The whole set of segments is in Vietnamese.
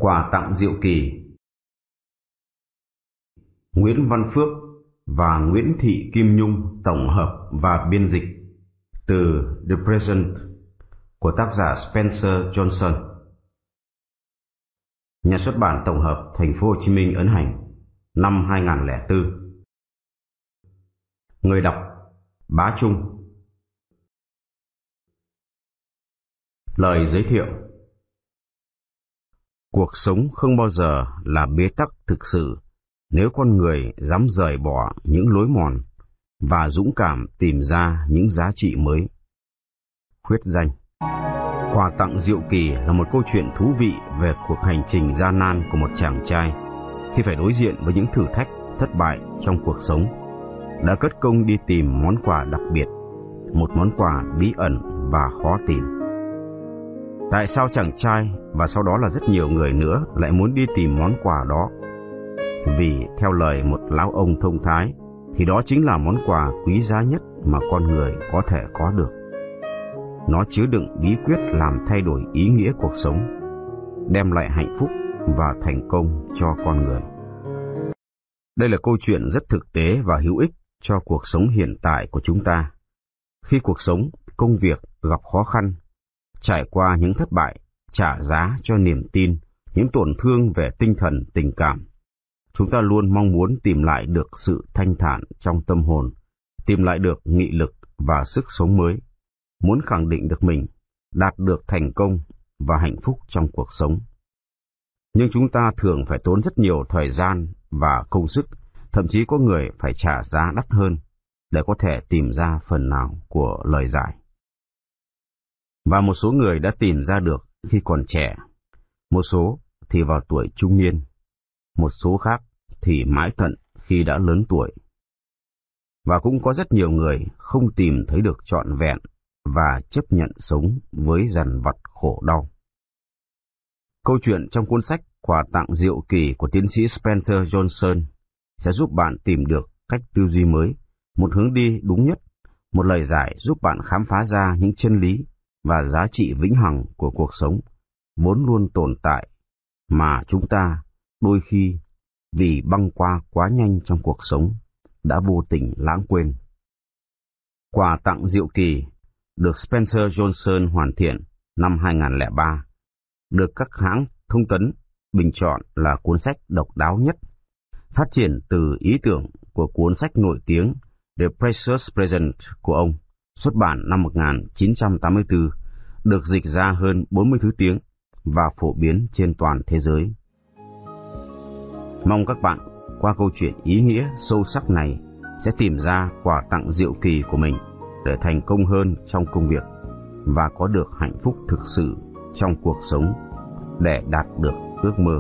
Quà tặng diệu kỳ. Nguyễn Văn Phước và Nguyễn Thị Kim Nhung tổng hợp và biên dịch từ The Present của tác giả Spencer Johnson. Nhà xuất bản tổng hợp Thành phố Hồ Chí Minh ấn hành năm 2004. Người đọc Bá Trung. Lời giới thiệu. Cuộc sống không bao giờ là bế tắc thực sự nếu con người dám rời bỏ những lối mòn và dũng cảm tìm ra những giá trị mới. Khuyết danh. Quà tặng diệu kỳ là một câu chuyện thú vị về cuộc hành trình gian nan của một chàng trai khi phải đối diện với những thử thách, thất bại trong cuộc sống, đã cất công đi tìm món quà đặc biệt, một món quà bí ẩn và khó tìm. Tại sao chàng trai và sau đó là rất nhiều người nữa lại muốn đi tìm món quà đó? Vì theo lời một lão ông thông thái thì đó chính là món quà quý giá nhất mà con người có thể có được. Nó chứa đựng bí quyết làm thay đổi ý nghĩa cuộc sống, đem lại hạnh phúc và thành công cho con người. Đây là câu chuyện rất thực tế và hữu ích cho cuộc sống hiện tại của chúng ta. Khi cuộc sống, công việc gặp khó khăn, trải qua những thất bại, trả giá cho niềm tin, những tổn thương về tinh thần, tình cảm, chúng ta luôn mong muốn tìm lại được sự thanh thản trong tâm hồn, tìm lại được nghị lực và sức sống mới, muốn khẳng định được mình, đạt được thành công và hạnh phúc trong cuộc sống. Nhưng chúng ta thường phải tốn rất nhiều thời gian và công sức, thậm chí có người phải trả giá đắt hơn để có thể tìm ra phần nào của lời giải. Và một số người đã tìm ra được khi còn trẻ, một số thì vào tuổi trung niên, một số khác thì mãi tận khi đã lớn tuổi. Và cũng có rất nhiều người không tìm thấy được trọn vẹn và chấp nhận sống với dằn vặt khổ đau. Câu chuyện trong cuốn sách Quà tặng diệu kỳ của tiến sĩ Spencer Johnson sẽ giúp bạn tìm được cách tư duy mới, một hướng đi đúng nhất, một lời giải giúp bạn khám phá ra những chân lý và giá trị vĩnh hằng của cuộc sống, vốn luôn tồn tại, mà chúng ta đôi khi vì băng qua quá nhanh trong cuộc sống đã vô tình lãng quên. Quà tặng diệu kỳ được Spencer Johnson hoàn thiện năm 2003, được các hãng thông tấn bình chọn là cuốn sách độc đáo nhất, phát triển từ ý tưởng của cuốn sách nổi tiếng The Precious Present của ông, xuất bản năm 1984, được dịch ra hơn 40 thứ tiếng và phổ biến trên toàn thế giới. Mong các bạn qua câu chuyện ý nghĩa sâu sắc này sẽ tìm ra quà tặng diệu kỳ của mình để thành công hơn trong công việc và có được hạnh phúc thực sự trong cuộc sống để đạt được ước mơ.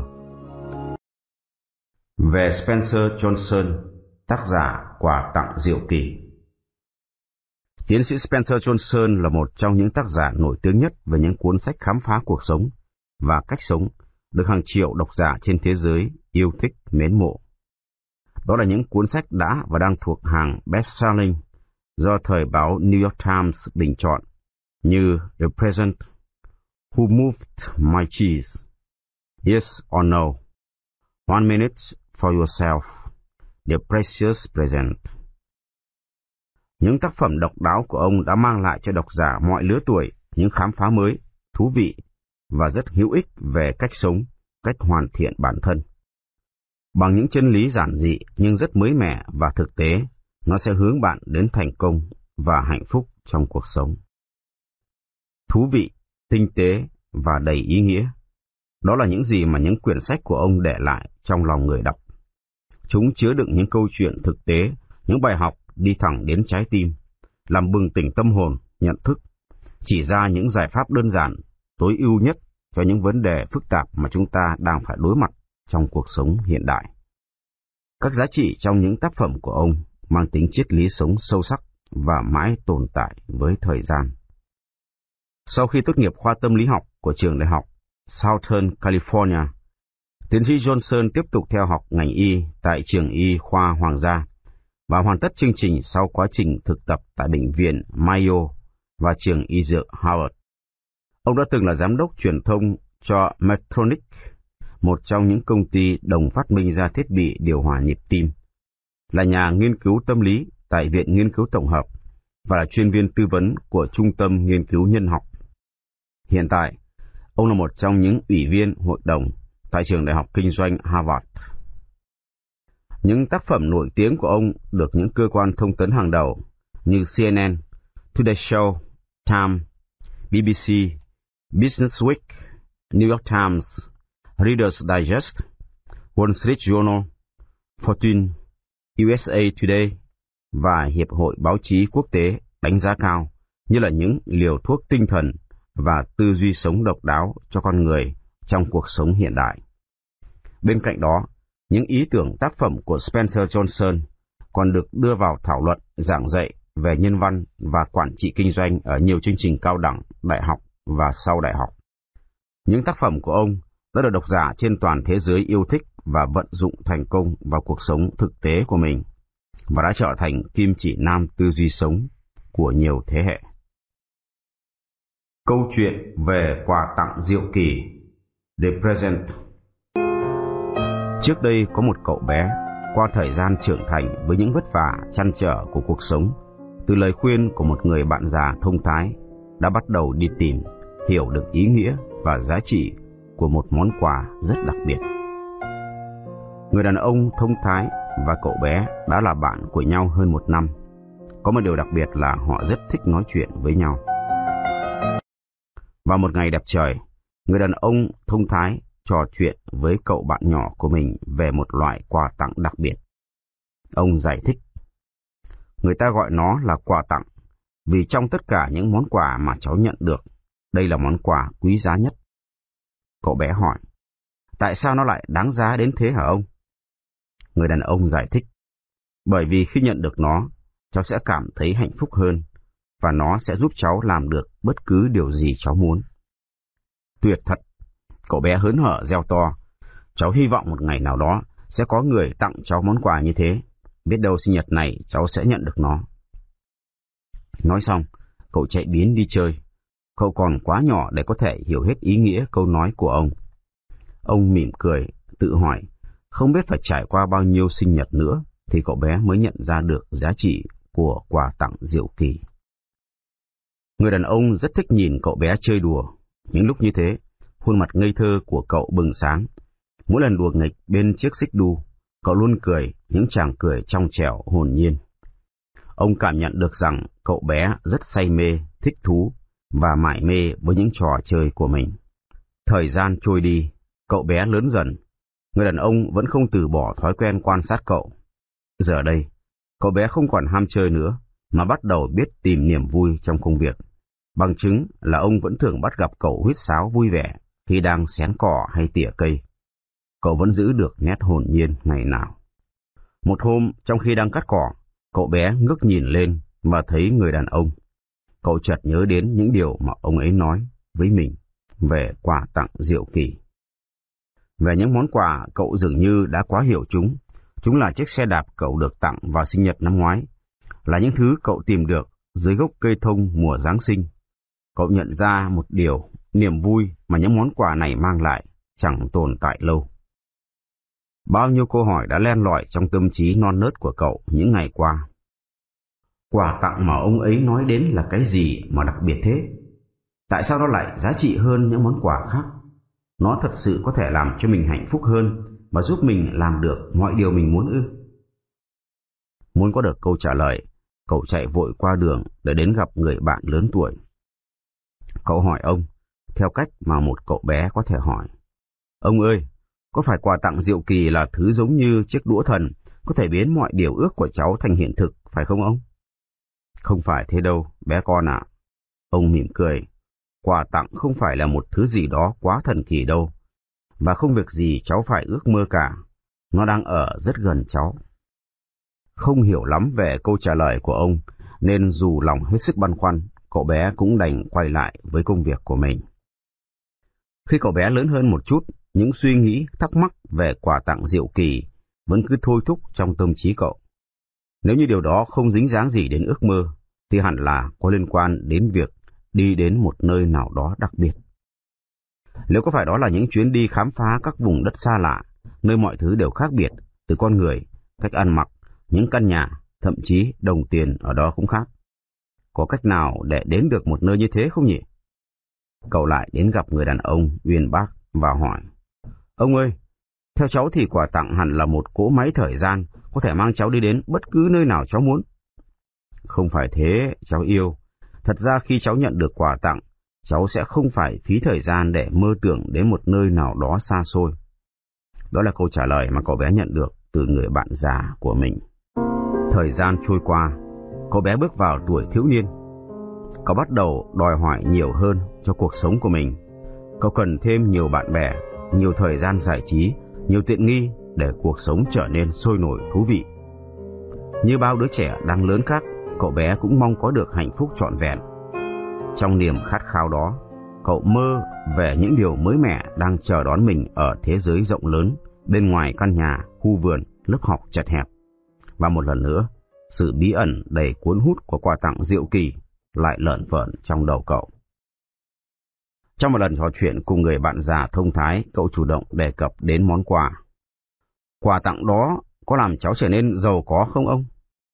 Về Spencer Johnson, tác giả Quà tặng diệu kỳ. Tiến sĩ Spencer Johnson là một trong những tác giả nổi tiếng nhất về những cuốn sách khám phá cuộc sống và cách sống được hàng triệu độc giả trên thế giới yêu thích mến mộ. Đó là những cuốn sách đã và đang thuộc hàng best-selling do thời báo New York Times bình chọn như The Present, Who Moved My Cheese, Yes or No, One Minute for Yourself, The Precious Present. Những tác phẩm độc đáo của ông đã mang lại cho độc giả mọi lứa tuổi những khám phá mới, thú vị và rất hữu ích về cách sống, cách hoàn thiện bản thân. Bằng những chân lý giản dị nhưng rất mới mẻ và thực tế, nó sẽ hướng bạn đến thành công và hạnh phúc trong cuộc sống. Thú vị, tinh tế và đầy ý nghĩa. Đó là những gì mà những quyển sách của ông để lại trong lòng người đọc. Chúng chứa đựng những câu chuyện thực tế, những bài học đi thẳng đến trái tim, làm bừng tỉnh tâm hồn, nhận thức, chỉ ra những giải pháp đơn giản, tối ưu nhất cho những vấn đề phức tạp mà chúng ta đang phải đối mặt trong cuộc sống hiện đại. Các giá trị trong những tác phẩm của ông mang tính triết lý sống sâu sắc và mãi tồn tại với thời gian. Sau khi tốt nghiệp khoa tâm lý học của trường đại học Southern California, tiến sĩ Johnson tiếp tục theo học ngành y tại trường y khoa Hoàng gia và hoàn tất chương trình sau quá trình thực tập tại bệnh viện Mayo và trường y dược Harvard. Ông đã từng là giám đốc truyền thông cho Medtronic, một trong những công ty đồng phát minh ra thiết bị điều hòa nhịp tim, là nhà nghiên cứu tâm lý tại Viện Nghiên cứu Tổng hợp và là chuyên viên tư vấn của Trung tâm Nghiên cứu Nhân học. Hiện tại, ông là một trong những ủy viên hội đồng tại trường Đại học Kinh doanh Harvard. Những tác phẩm nổi tiếng của ông được những cơ quan thông tấn hàng đầu như CNN, Today Show, Time, BBC, Business Week, New York Times, Reader's Digest, Wall Street Journal, Fortune, USA Today và Hiệp hội Báo chí Quốc tế đánh giá cao như là những liều thuốc tinh thần và tư duy sống độc đáo cho con người trong cuộc sống hiện đại. Bên cạnh đó, những ý tưởng tác phẩm của Spencer Johnson còn được đưa vào thảo luận giảng dạy về nhân văn và quản trị kinh doanh ở nhiều chương trình cao đẳng, đại học và sau đại học. Những tác phẩm của ông đã được độc giả trên toàn thế giới yêu thích và vận dụng thành công vào cuộc sống thực tế của mình, và đã trở thành kim chỉ nam tư duy sống của nhiều thế hệ. Câu chuyện về quà tặng diệu kỳ, The Present. Trước đây có một cậu bé, qua thời gian trưởng thành với những vất vả trăn trở của cuộc sống, từ lời khuyên của một người bạn già thông thái, đã bắt đầu đi tìm, hiểu được ý nghĩa và giá trị của một món quà rất đặc biệt. Người đàn ông thông thái và cậu bé đã là bạn của nhau hơn 1 năm. Có một điều đặc biệt là họ rất thích nói chuyện với nhau. Vào một ngày đẹp trời, người đàn ông thông thái trò chuyện với cậu bạn nhỏ của mình về một loại quà tặng đặc biệt. Ông giải thích, người ta gọi nó là quà tặng vì trong tất cả những món quà mà cháu nhận được, đây là món quà quý giá nhất. Cậu bé hỏi, tại sao nó lại đáng giá đến thế hả ông? Người đàn ông giải thích, bởi vì khi nhận được nó, cháu sẽ cảm thấy hạnh phúc hơn, và nó sẽ giúp cháu làm được bất cứ điều gì cháu muốn. Tuyệt thật! Cậu bé hớn hở reo to, cháu hy vọng một ngày nào đó sẽ có người tặng cháu món quà như thế, biết đâu sinh nhật này cháu sẽ nhận được nó. Nói xong, cậu chạy biến đi chơi. Cậu còn quá nhỏ để có thể hiểu hết ý nghĩa câu nói của ông. Ông mỉm cười, tự hỏi, không biết phải trải qua bao nhiêu sinh nhật nữa thì cậu bé mới nhận ra được giá trị của quà tặng diệu kỳ. Người đàn ông rất thích nhìn cậu bé chơi đùa. Những lúc như thế, khuôn mặt ngây thơ của cậu bừng sáng. Mỗi lần đùa nghịch bên chiếc xích đu, cậu luôn cười những tràng cười trong trẻo hồn nhiên. Ông cảm nhận được rằng cậu bé rất say mê, thích thú và mải mê với những trò chơi của mình. Thời gian trôi đi, cậu bé lớn dần. Người đàn ông vẫn không từ bỏ thói quen quan sát cậu. Giờ đây, cậu bé không còn ham chơi nữa, mà bắt đầu biết tìm niềm vui trong công việc. Bằng chứng là ông vẫn thường bắt gặp cậu huýt sáo vui vẻ khi đang xén cỏ hay tỉa cây. Cậu vẫn giữ được nét hồn nhiên ngày nào. Một hôm, trong khi đang cắt cỏ, cậu bé ngước nhìn lên và thấy người đàn ông. Cậu chợt nhớ đến những điều mà ông ấy nói với mình về quà tặng diệu kỳ. Về những món quà, cậu dường như đã quá hiểu chúng. Chúng là chiếc xe đạp cậu được tặng vào sinh nhật năm ngoái, là những thứ cậu tìm được dưới gốc cây thông mùa Giáng sinh. Cậu nhận ra một điều, niềm vui mà những món quà này mang lại chẳng tồn tại lâu. Bao nhiêu câu hỏi đã len lỏi trong tâm trí non nớt của cậu những ngày qua. Quà tặng mà ông ấy nói đến là cái gì mà đặc biệt thế? Tại sao nó lại giá trị hơn những món quà khác? Nó thật sự có thể làm cho mình hạnh phúc hơn và giúp mình làm được mọi điều mình muốn ư? Muốn có được câu trả lời, cậu chạy vội qua đường để đến gặp người bạn lớn tuổi. Cậu hỏi ông, theo cách mà một cậu bé có thể hỏi. Ông ơi, có phải quà tặng diệu kỳ là thứ giống như chiếc đũa thần, có thể biến mọi điều ước của cháu thành hiện thực, phải không ông? Không phải thế đâu, bé con ạ. Ông mỉm cười. Quà tặng không phải là một thứ gì đó quá thần kỳ đâu. Và không việc gì cháu phải ước mơ cả. Nó đang ở rất gần cháu. Không hiểu lắm về câu trả lời của ông, nên dù lòng hết sức băn khoăn, cậu bé cũng đành quay lại với công việc của mình. Khi cậu bé lớn hơn một chút, những suy nghĩ, thắc mắc về quà tặng diệu kỳ vẫn cứ thôi thúc trong tâm trí cậu. Nếu như điều đó không dính dáng gì đến ước mơ, thì hẳn là có liên quan đến việc đi đến một nơi nào đó đặc biệt. Liệu có phải đó là những chuyến đi khám phá các vùng đất xa lạ, nơi mọi thứ đều khác biệt, từ con người, cách ăn mặc, những căn nhà, thậm chí đồng tiền ở đó cũng khác. Có cách nào để đến được một nơi như thế không nhỉ? Cậu lại đến gặp người đàn ông uyên bác và hỏi: Ông ơi, theo cháu thì quà tặng hẳn là một cỗ máy thời gian, có thể mang cháu đi đến bất cứ nơi nào cháu muốn. Không phải thế, cháu yêu. Thật ra khi cháu nhận được quà tặng, cháu sẽ không phải phí thời gian để mơ tưởng đến một nơi nào đó xa xôi. Đó là câu trả lời mà cậu bé nhận được từ người bạn già của mình. Thời gian trôi qua, cậu bé bước vào tuổi thiếu niên. Cậu bắt đầu đòi hỏi nhiều hơn cho cuộc sống của mình. Cậu cần thêm nhiều bạn bè, nhiều thời gian giải trí, nhiều tiện nghi để cuộc sống trở nên sôi nổi thú vị. Như bao đứa trẻ đang lớn khác, cậu bé cũng mong có được hạnh phúc trọn vẹn. Trong niềm khát khao đó, cậu mơ về những điều mới mẻ đang chờ đón mình ở thế giới rộng lớn, bên ngoài căn nhà, khu vườn, lớp học chật hẹp. Và một lần nữa, sự bí ẩn đầy cuốn hút của quà tặng diệu kỳ lại lởn vởn trong đầu cậu. Trong một lần trò chuyện cùng người bạn già thông thái, cậu chủ động đề cập đến món quà. Quà tặng đó có làm cháu trở nên giàu có không ông?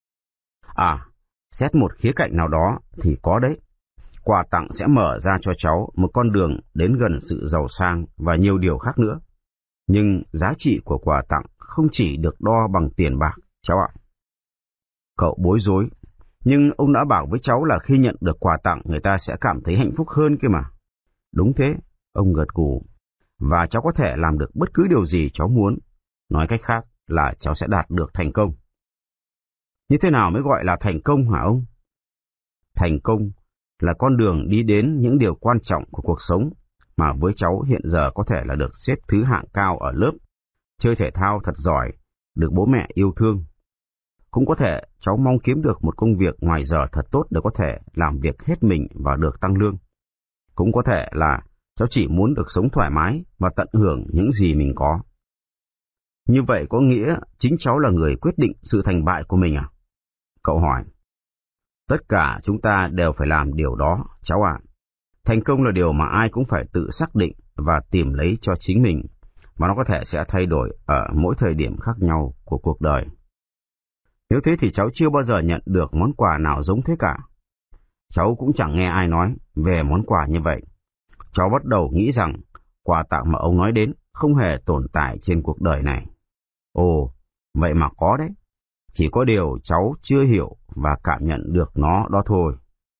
À, xét một khía cạnh nào đó thì có đấy. Quà tặng sẽ mở ra cho cháu một con đường đến gần sự giàu sang và nhiều điều khác nữa. Nhưng giá trị của quà tặng không chỉ được đo bằng tiền bạc, cháu ạ. Cậu bối rối, nhưng ông đã bảo với cháu là khi nhận được quà tặng người ta sẽ cảm thấy hạnh phúc hơn kia mà. Đúng thế, ông gật gù. Và cháu có thể làm được bất cứ điều gì cháu muốn. Nói cách khác là cháu sẽ đạt được thành công. Như thế nào mới gọi là thành công hả ông? Thành công là con đường đi đến những điều quan trọng của cuộc sống, mà với cháu hiện giờ có thể là được xếp thứ hạng cao ở lớp, chơi thể thao thật giỏi, được bố mẹ yêu thương. Cũng có thể cháu mong kiếm được một công việc ngoài giờ thật tốt để có thể làm việc hết mình và được tăng lương. Cũng có thể là cháu chỉ muốn được sống thoải mái và tận hưởng những gì mình có. Như vậy có nghĩa chính cháu là người quyết định sự thành bại của mình à? Cậu hỏi. Tất cả chúng ta đều phải làm điều đó, cháu ạ. Thành công là điều mà ai cũng phải tự xác định và tìm lấy cho chính mình, và nó có thể sẽ thay đổi ở mỗi thời điểm khác nhau của cuộc đời. Nếu thế thì cháu chưa bao giờ nhận được món quà nào giống thế cả. Cháu cũng chẳng nghe ai nói về món quà như vậy. Cháu bắt đầu nghĩ rằng quà tặng mà ông nói đến không hề tồn tại trên cuộc đời này. Ồ, vậy mà có đấy. Chỉ có điều cháu chưa hiểu và cảm nhận được nó đó thôi.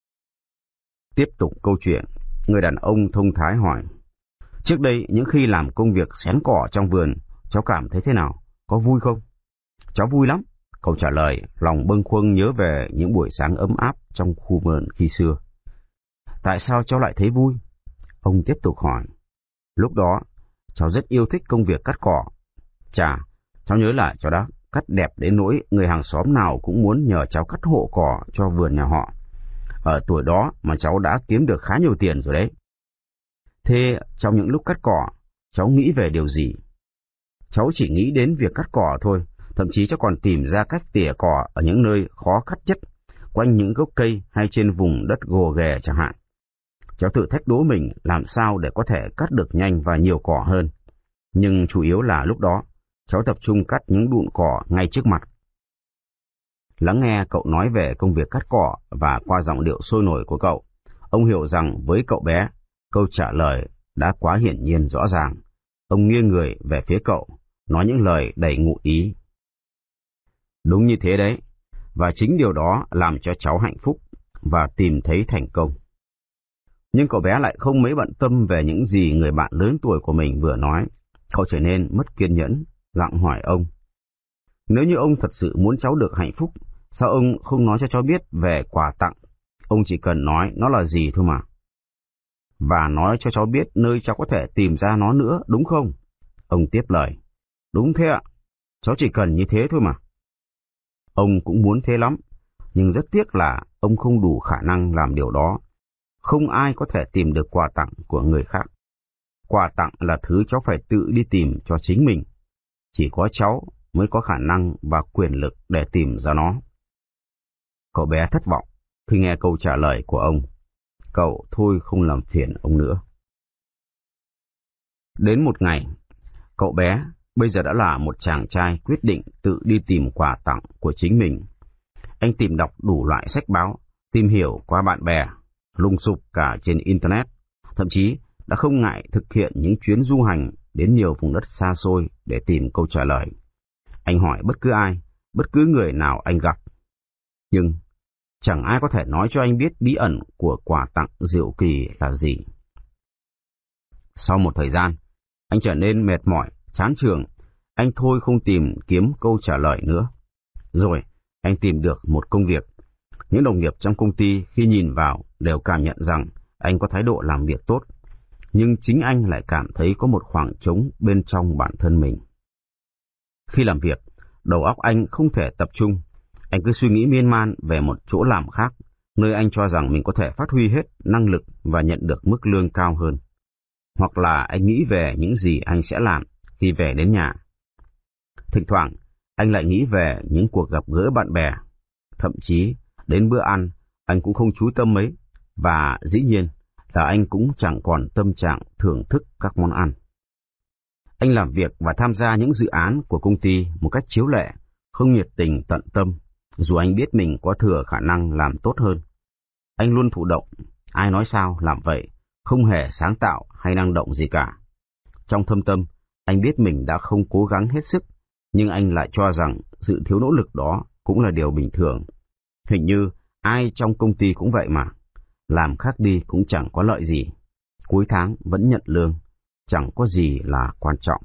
Tiếp tục câu chuyện, người đàn ông thông thái hỏi. Trước đây, những khi làm công việc xén cỏ trong vườn, cháu cảm thấy thế nào? Có vui không? Cháu vui lắm. Cậu trả lời, lòng bâng khuâng nhớ về những buổi sáng ấm áp trong khu vườn khi xưa. Tại sao cháu lại thấy vui? Ông tiếp tục hỏi. Lúc đó, cháu rất yêu thích công việc cắt cỏ. Chà, cháu nhớ lại cháu đã cắt đẹp đến nỗi người hàng xóm nào cũng muốn nhờ cháu cắt hộ cỏ cho vườn nhà họ. Ở tuổi đó mà cháu đã kiếm được khá nhiều tiền rồi đấy. Thế trong những lúc cắt cỏ, cháu nghĩ về điều gì? Cháu chỉ nghĩ đến việc cắt cỏ thôi, thậm chí cháu còn tìm ra cách tỉa cỏ ở những nơi khó cắt nhất, quanh những gốc cây hay trên vùng đất gồ ghề chẳng hạn. Cháu tự thách đố mình làm sao để có thể cắt được nhanh và nhiều cỏ hơn. Nhưng chủ yếu là lúc đó, cháu tập trung cắt những đụn cỏ ngay trước mặt. Lắng nghe cậu nói về công việc cắt cỏ và qua giọng điệu sôi nổi của cậu, ông hiểu rằng với cậu bé, câu trả lời đã quá hiển nhiên rõ ràng. Ông nghiêng người về phía cậu, nói những lời đầy ngụ ý. Đúng như thế đấy, và chính điều đó làm cho cháu hạnh phúc và tìm thấy thành công. Nhưng cậu bé lại không mấy bận tâm về những gì người bạn lớn tuổi của mình vừa nói. Cậu trở nên mất kiên nhẫn, gặng hỏi ông. Nếu như ông thật sự muốn cháu được hạnh phúc, sao ông không nói cho cháu biết về quà tặng? Ông chỉ cần nói nó là gì thôi mà. Và nói cho cháu biết nơi cháu có thể tìm ra nó nữa, đúng không? Ông tiếp lời. Đúng thế ạ, cháu chỉ cần như thế thôi mà. Ông cũng muốn thế lắm, nhưng rất tiếc là ông không đủ khả năng làm điều đó. Không ai có thể tìm được quà tặng của người khác. Quà tặng là thứ cháu phải tự đi tìm cho chính mình. Chỉ có cháu mới có khả năng và quyền lực để tìm ra nó. Cậu bé thất vọng khi nghe câu trả lời của ông. Cậu thôi không làm phiền ông nữa. Đến một ngày, cậu bé, bây giờ đã là một chàng trai, quyết định tự đi tìm quà tặng của chính mình. Anh tìm đọc đủ loại sách báo, tìm hiểu qua bạn bè, lùng sục cả trên Internet, thậm chí đã không ngại thực hiện những chuyến du hành đến nhiều vùng đất xa xôi để tìm câu trả lời. Anh hỏi bất cứ ai, bất cứ người nào anh gặp. Nhưng chẳng ai có thể nói cho anh biết bí ẩn của quà tặng diệu kỳ là gì. Sau một thời gian, anh trở nên mệt mỏi, chán chường. Anh thôi không tìm kiếm câu trả lời nữa. Rồi, anh tìm được một công việc. Những đồng nghiệp trong công ty khi nhìn vào đều cảm nhận rằng anh có thái độ làm việc tốt. Nhưng chính anh lại cảm thấy có một khoảng trống bên trong bản thân mình. Khi làm việc, đầu óc anh không thể tập trung. Anh cứ suy nghĩ miên man về một chỗ làm khác, nơi anh cho rằng mình có thể phát huy hết năng lực và nhận được mức lương cao hơn. Hoặc là anh nghĩ về những gì anh sẽ làm khi về đến nhà. Thỉnh thoảng, anh lại nghĩ về những cuộc gặp gỡ bạn bè. Thậm chí, đến bữa ăn, anh cũng không chú tâm mấy, và dĩ nhiên là anh cũng chẳng còn tâm trạng thưởng thức các món ăn. Anh làm việc và tham gia những dự án của công ty một cách chiếu lệ, không nhiệt tình tận tâm, dù anh biết mình có thừa khả năng làm tốt hơn. Anh luôn thụ động, ai nói sao làm vậy, không hề sáng tạo hay năng động gì cả. Trong thâm tâm, anh biết mình đã không cố gắng hết sức, nhưng anh lại cho rằng sự thiếu nỗ lực đó cũng là điều bình thường. Hình như ai trong công ty cũng vậy mà, làm khác đi cũng chẳng có lợi gì. Cuối tháng vẫn nhận lương, chẳng có gì là quan trọng.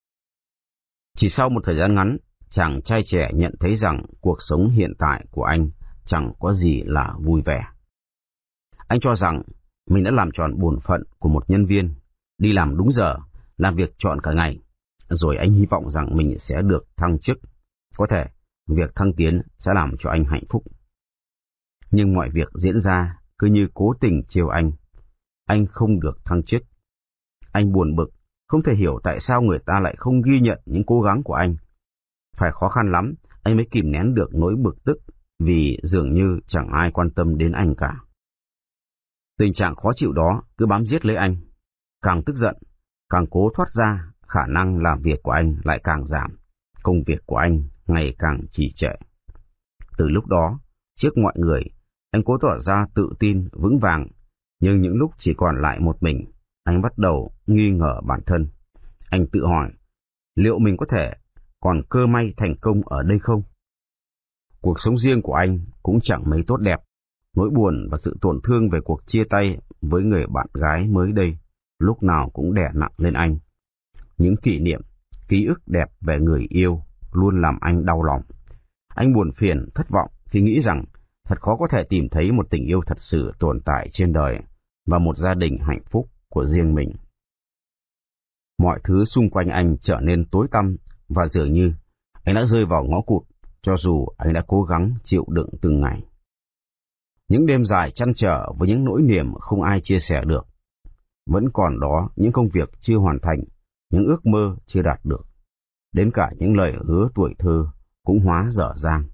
Chỉ sau một thời gian ngắn, chàng trai trẻ nhận thấy rằng cuộc sống hiện tại của anh chẳng có gì là vui vẻ. Anh cho rằng mình đã làm tròn bổn phận của một nhân viên, đi làm đúng giờ, làm việc trọn cả ngày, rồi anh hy vọng rằng mình sẽ được thăng chức. Có thể, việc thăng tiến sẽ làm cho anh hạnh phúc. Nhưng mọi việc diễn ra cứ như cố tình trêu anh. Anh không được thăng chức. Anh buồn bực, không thể hiểu tại sao người ta lại không ghi nhận những cố gắng của anh. Phải khó khăn lắm, anh mới kìm nén được nỗi bực tức, vì dường như chẳng ai quan tâm đến anh cả. Tình trạng khó chịu đó cứ bám giết lấy anh. Càng tức giận, càng cố thoát ra, khả năng làm việc của anh lại càng giảm. Công việc của anh ngày càng trì trệ. Từ lúc đó, trước mọi người, anh cố tỏ ra tự tin, vững vàng. Nhưng những lúc chỉ còn lại một mình, anh bắt đầu nghi ngờ bản thân. Anh tự hỏi, liệu mình có thể còn cơ may thành công ở đây không? Cuộc sống riêng của anh cũng chẳng mấy tốt đẹp. Nỗi buồn và sự tổn thương về cuộc chia tay với người bạn gái mới đây lúc nào cũng đè nặng lên anh. Những kỷ niệm, ký ức đẹp về người yêu luôn làm anh đau lòng. Anh buồn phiền, thất vọng khi nghĩ rằng thật khó có thể tìm thấy một tình yêu thật sự tồn tại trên đời và một gia đình hạnh phúc của riêng mình. Mọi thứ xung quanh anh trở nên tối tăm và dường như anh đã rơi vào ngõ cụt cho dù anh đã cố gắng chịu đựng từng ngày. Những đêm dài trăn trở với những nỗi niềm không ai chia sẻ được. Vẫn còn đó những công việc chưa hoàn thành, những ước mơ chưa đạt được. Đến cả những lời hứa tuổi thơ cũng hóa dở dang.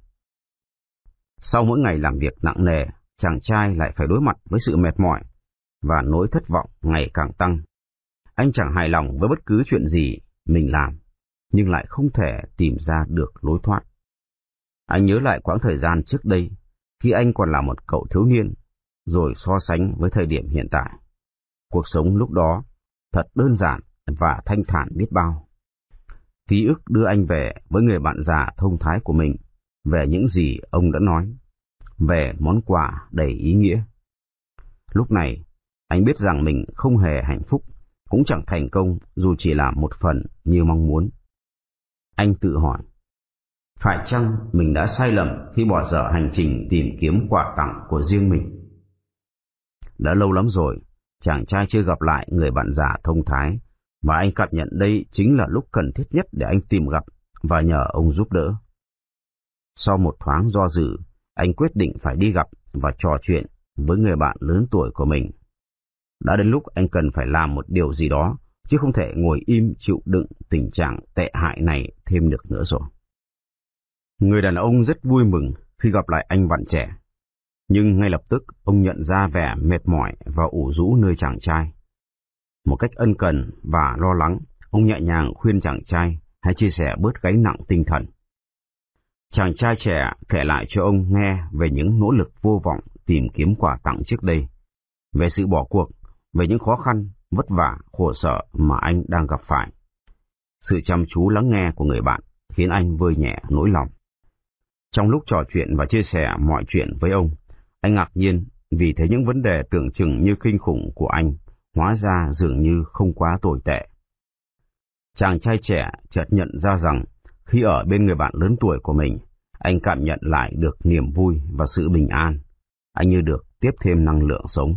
Sau mỗi ngày làm việc nặng nề, chàng trai lại phải đối mặt với sự mệt mỏi và nỗi thất vọng ngày càng tăng. Anh chẳng hài lòng với bất cứ chuyện gì mình làm, nhưng lại không thể tìm ra được lối thoát. Anh nhớ lại quãng thời gian trước đây, khi anh còn là một cậu thiếu niên, rồi so sánh với thời điểm hiện tại. Cuộc sống lúc đó thật đơn giản và thanh thản biết bao. Ký ức đưa anh về với người bạn già thông thái của mình, về những gì ông đã nói, về món quà đầy ý nghĩa. Lúc này, anh biết rằng mình không hề hạnh phúc, cũng chẳng thành công dù chỉ là một phần như mong muốn. Anh tự hỏi, phải chăng mình đã sai lầm khi bỏ dở hành trình tìm kiếm quà tặng của riêng mình? Đã lâu lắm rồi, chàng trai chưa gặp lại người bạn già thông thái, và anh cảm nhận đây chính là lúc cần thiết nhất để anh tìm gặp và nhờ ông giúp đỡ. Sau một thoáng do dự, anh quyết định phải đi gặp và trò chuyện với người bạn lớn tuổi của mình. Đã đến lúc anh cần phải làm một điều gì đó, chứ không thể ngồi im chịu đựng tình trạng tệ hại này thêm được nữa rồi. Người đàn ông rất vui mừng khi gặp lại anh bạn trẻ. Nhưng ngay lập tức ông nhận ra vẻ mệt mỏi và ủ rũ nơi chàng trai. Một cách ân cần và lo lắng, ông nhẹ nhàng khuyên chàng trai hãy chia sẻ bớt gánh nặng tinh thần. Chàng trai trẻ kể lại cho ông nghe về những nỗ lực vô vọng tìm kiếm quà tặng trước đây, về sự bỏ cuộc, về những khó khăn, vất vả, khổ sở mà anh đang gặp phải. Sự chăm chú lắng nghe của người bạn khiến anh vơi nhẹ nỗi lòng. Trong lúc trò chuyện và chia sẻ mọi chuyện với ông, anh ngạc nhiên vì thấy những vấn đề tưởng chừng như kinh khủng của anh hóa ra dường như không quá tồi tệ. Chàng trai trẻ chợt nhận ra rằng khi ở bên người bạn lớn tuổi của mình, anh cảm nhận lại được niềm vui và sự bình an. Anh như được tiếp thêm năng lượng sống.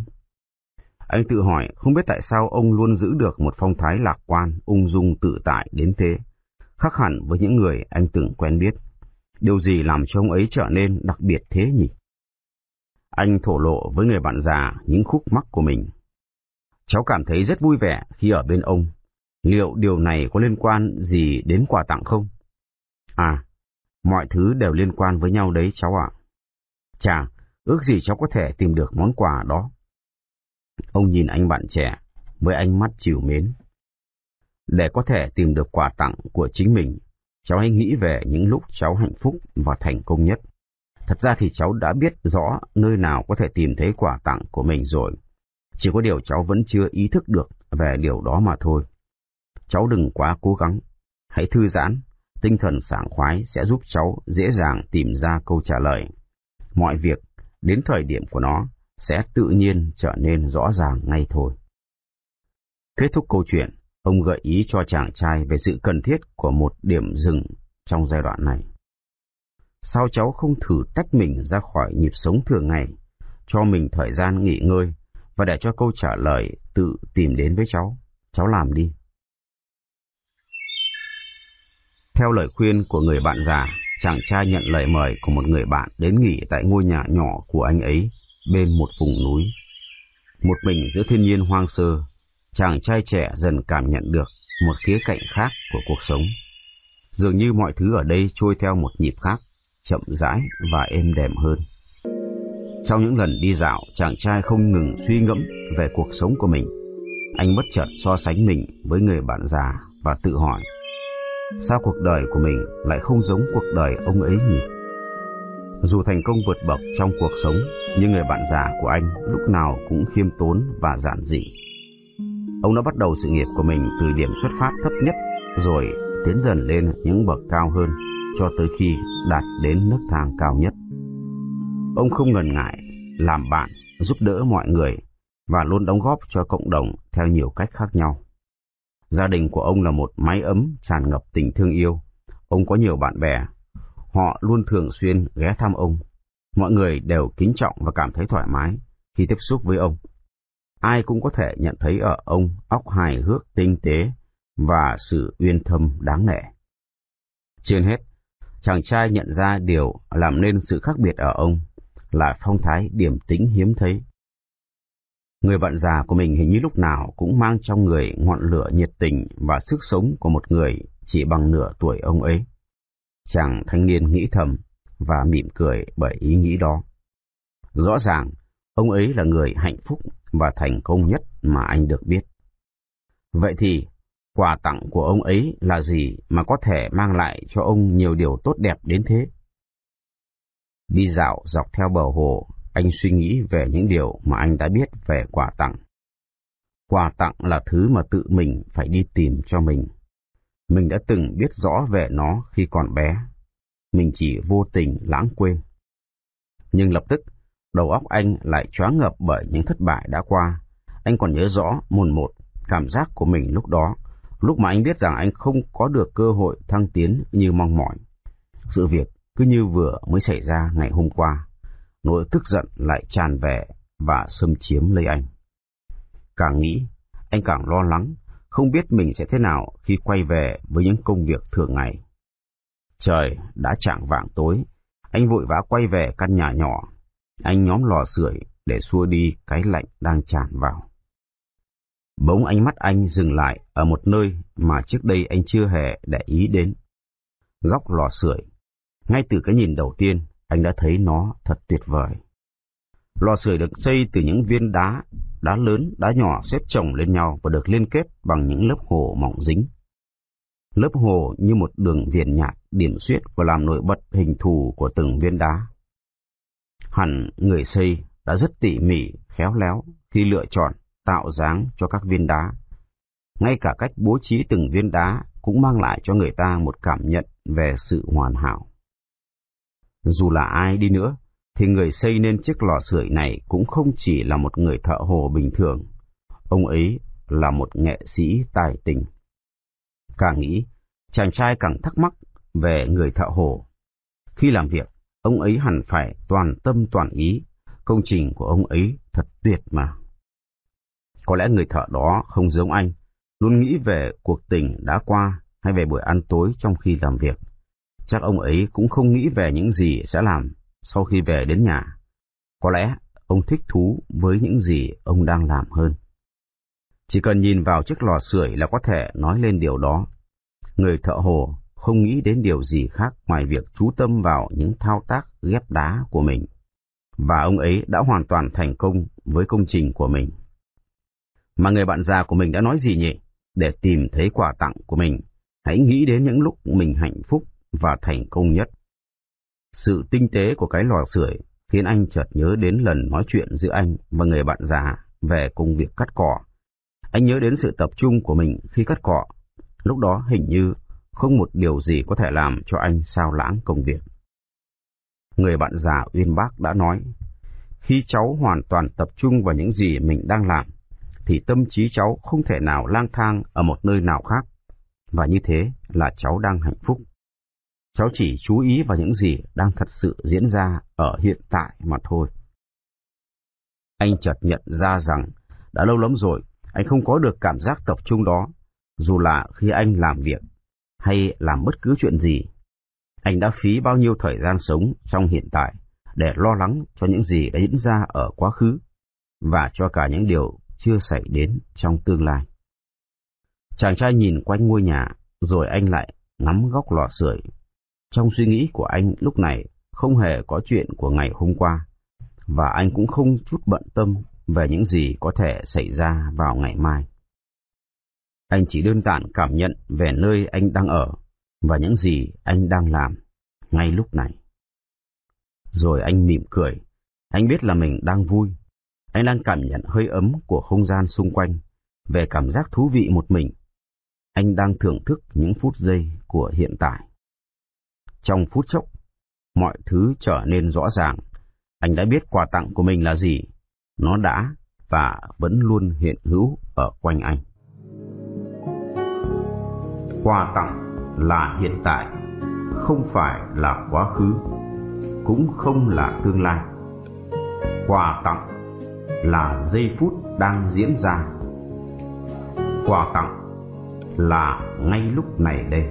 Anh tự hỏi không biết tại sao ông luôn giữ được một phong thái lạc quan, ung dung tự tại đến thế, khác hẳn với những người anh từng quen biết. Điều gì làm cho ông ấy trở nên đặc biệt thế nhỉ? Anh thổ lộ với người bạn già những khúc mắc của mình. Cháu cảm thấy rất vui vẻ khi ở bên ông. Liệu điều này có liên quan gì đến quà tặng không? À, mọi thứ đều liên quan với nhau đấy cháu ạ. Chà, ước gì cháu có thể tìm được món quà đó. Ông nhìn anh bạn trẻ với ánh mắt trìu mến. Để có thể tìm được quà tặng của chính mình, cháu hãy nghĩ về những lúc cháu hạnh phúc và thành công nhất. Thật ra thì cháu đã biết rõ nơi nào có thể tìm thấy quà tặng của mình rồi. Chỉ có điều cháu vẫn chưa ý thức được về điều đó mà thôi. Cháu đừng quá cố gắng. Hãy thư giãn, tinh thần sảng khoái sẽ giúp cháu dễ dàng tìm ra câu trả lời. Mọi việc, đến thời điểm của nó, sẽ tự nhiên trở nên rõ ràng ngay thôi. Kết thúc câu chuyện, ông gợi ý cho chàng trai về sự cần thiết của một điểm dừng trong giai đoạn này. Sao cháu không thử tách mình ra khỏi nhịp sống thường ngày, cho mình thời gian nghỉ ngơi và để cho câu trả lời tự tìm đến với cháu? Cháu làm đi. Theo lời khuyên của người bạn già, chàng trai nhận lời mời của một người bạn đến nghỉ tại ngôi nhà nhỏ của anh ấy bên một vùng núi. Một mình giữa thiên nhiên hoang sơ, chàng trai trẻ dần cảm nhận được một khía cạnh khác của cuộc sống. Dường như mọi thứ ở đây trôi theo một nhịp khác, chậm rãi và êm đềm hơn. Trong những lần đi dạo, chàng trai không ngừng suy ngẫm về cuộc sống của mình. Anh bất chợt so sánh mình với người bạn già và tự hỏi, sao cuộc đời của mình lại không giống cuộc đời ông ấy nhỉ? Dù thành công vượt bậc trong cuộc sống, nhưng người bạn già của anh lúc nào cũng khiêm tốn và giản dị. Ông đã bắt đầu sự nghiệp của mình từ điểm xuất phát thấp nhất, rồi tiến dần lên những bậc cao hơn, cho tới khi đạt đến nấc thang cao nhất. Ông không ngần ngại làm bạn, giúp đỡ mọi người và luôn đóng góp cho cộng đồng theo nhiều cách khác nhau. Gia đình của ông là một mái ấm tràn ngập tình thương yêu. Ông có nhiều bạn bè, họ luôn thường xuyên ghé thăm ông. Mọi người đều kính trọng và cảm thấy thoải mái khi tiếp xúc với ông. Ai cũng có thể nhận thấy ở ông óc hài hước tinh tế và sự uyên thâm đáng nể. Trên hết, chàng trai nhận ra điều làm nên sự khác biệt ở ông là phong thái điềm tĩnh hiếm thấy. Người bạn già của mình hình như lúc nào cũng mang trong người ngọn lửa nhiệt tình và sức sống của một người chỉ bằng nửa tuổi ông ấy. Chàng thanh niên nghĩ thầm và mỉm cười bởi ý nghĩ đó. Rõ ràng, ông ấy là người hạnh phúc và thành công nhất mà anh được biết. Vậy thì, quà tặng của ông ấy là gì mà có thể mang lại cho ông nhiều điều tốt đẹp đến thế? Đi dạo dọc theo bờ hồ, anh suy nghĩ về những điều mà anh đã biết về quà tặng. Quà tặng là thứ mà tự mình phải đi tìm cho mình. Mình đã từng biết rõ về nó khi còn bé. Mình chỉ vô tình lãng quên. Nhưng lập tức, đầu óc anh lại choáng ngợp bởi những thất bại đã qua. Anh còn nhớ rõ mồn một cảm giác của mình lúc đó, lúc mà anh biết rằng anh không có được cơ hội thăng tiến như mong mỏi. Sự việc cứ như vừa mới xảy ra ngày hôm qua. Nỗi tức giận lại tràn về và xâm chiếm lấy anh. Càng nghĩ, anh càng lo lắng, không biết mình sẽ thế nào khi quay về với những công việc thường ngày. Trời đã chạng vạng tối, anh vội vã quay về căn nhà nhỏ. Anh nhóm lò sưởi để xua đi cái lạnh đang tràn vào. Bỗng ánh mắt anh dừng lại ở một nơi mà trước đây anh chưa hề để ý đến. Góc lò sưởi. Ngay từ cái nhìn đầu tiên, anh đã thấy nó thật tuyệt vời. Lò sưởi được xây từ những viên đá đá lớn, đá nhỏ xếp chồng lên nhau và được liên kết bằng những lớp hồ mỏng dính. Lớp hồ như một đường viền nhạt điểm xuyết và làm nổi bật hình thù của từng viên đá. Hẳn người xây đã rất tỉ mỉ, khéo léo khi lựa chọn, tạo dáng cho các viên đá. Ngay cả cách bố trí từng viên đá cũng mang lại cho người ta một cảm nhận về sự hoàn hảo. Dù là ai đi nữa, thì người xây nên chiếc lò sưởi này cũng không chỉ là một người thợ hồ bình thường. Ông ấy là một nghệ sĩ tài tình. Càng nghĩ, chàng trai càng thắc mắc về người thợ hồ. Khi làm việc, ông ấy hẳn phải toàn tâm toàn ý. Công trình của ông ấy thật tuyệt mà. Có lẽ người thợ đó không giống anh, luôn nghĩ về cuộc tình đã qua hay về buổi ăn tối trong khi làm việc. Chắc ông ấy cũng không nghĩ về những gì sẽ làm sau khi về đến nhà. Có lẽ ông thích thú với những gì ông đang làm hơn. Chỉ cần nhìn vào chiếc lò sưởi là có thể nói lên điều đó. Người thợ hồ không nghĩ đến điều gì khác ngoài việc chú tâm vào những thao tác ghép đá của mình. Và ông ấy đã hoàn toàn thành công với công trình của mình. Mà người bạn già của mình đã nói gì nhỉ? Để tìm thấy quà tặng của mình, hãy nghĩ đến những lúc mình hạnh phúc và thành công nhất. Sự tinh tế của cái lò sưởi khiến anh chợt nhớ đến lần nói chuyện giữa anh và người bạn già về công việc cắt cỏ. Anh nhớ đến sự tập trung của mình khi cắt cỏ. Lúc đó hình như không một điều gì có thể làm cho anh sao lãng công việc. Người bạn già uyên bác đã nói, khi cháu hoàn toàn tập trung vào những gì mình đang làm, thì tâm trí cháu không thể nào lang thang ở một nơi nào khác, và như thế là cháu đang hạnh phúc. Cháu chỉ chú ý vào những gì đang thật sự diễn ra ở hiện tại mà thôi. Anh chợt nhận ra rằng đã lâu lắm rồi anh không có được cảm giác tập trung đó, dù là khi anh làm việc hay làm bất cứ chuyện gì. Anh đã phí bao nhiêu thời gian sống trong hiện tại để lo lắng cho những gì đã diễn ra ở quá khứ và cho cả những điều chưa xảy đến trong tương lai. Chàng trai nhìn quanh ngôi nhà, rồi anh lại ngắm góc lò sưởi. Trong suy nghĩ của anh lúc này không hề có chuyện của ngày hôm qua, và anh cũng không chút bận tâm về những gì có thể xảy ra vào ngày mai. Anh chỉ đơn giản cảm nhận về nơi anh đang ở và những gì anh đang làm ngay lúc này. Rồi anh mỉm cười. Anh biết là mình đang vui. Anh đang cảm nhận hơi ấm của không gian xung quanh, về cảm giác thú vị một mình. Anh đang thưởng thức những phút giây của hiện tại. Trong phút chốc, mọi thứ trở nên rõ ràng. Anh đã biết quà tặng của mình là gì. Nó đã và vẫn luôn hiện hữu ở quanh anh. Quà tặng là hiện tại, không phải là quá khứ, cũng không là tương lai. Quà tặng là giây phút đang diễn ra. Quà tặng là ngay lúc này đây.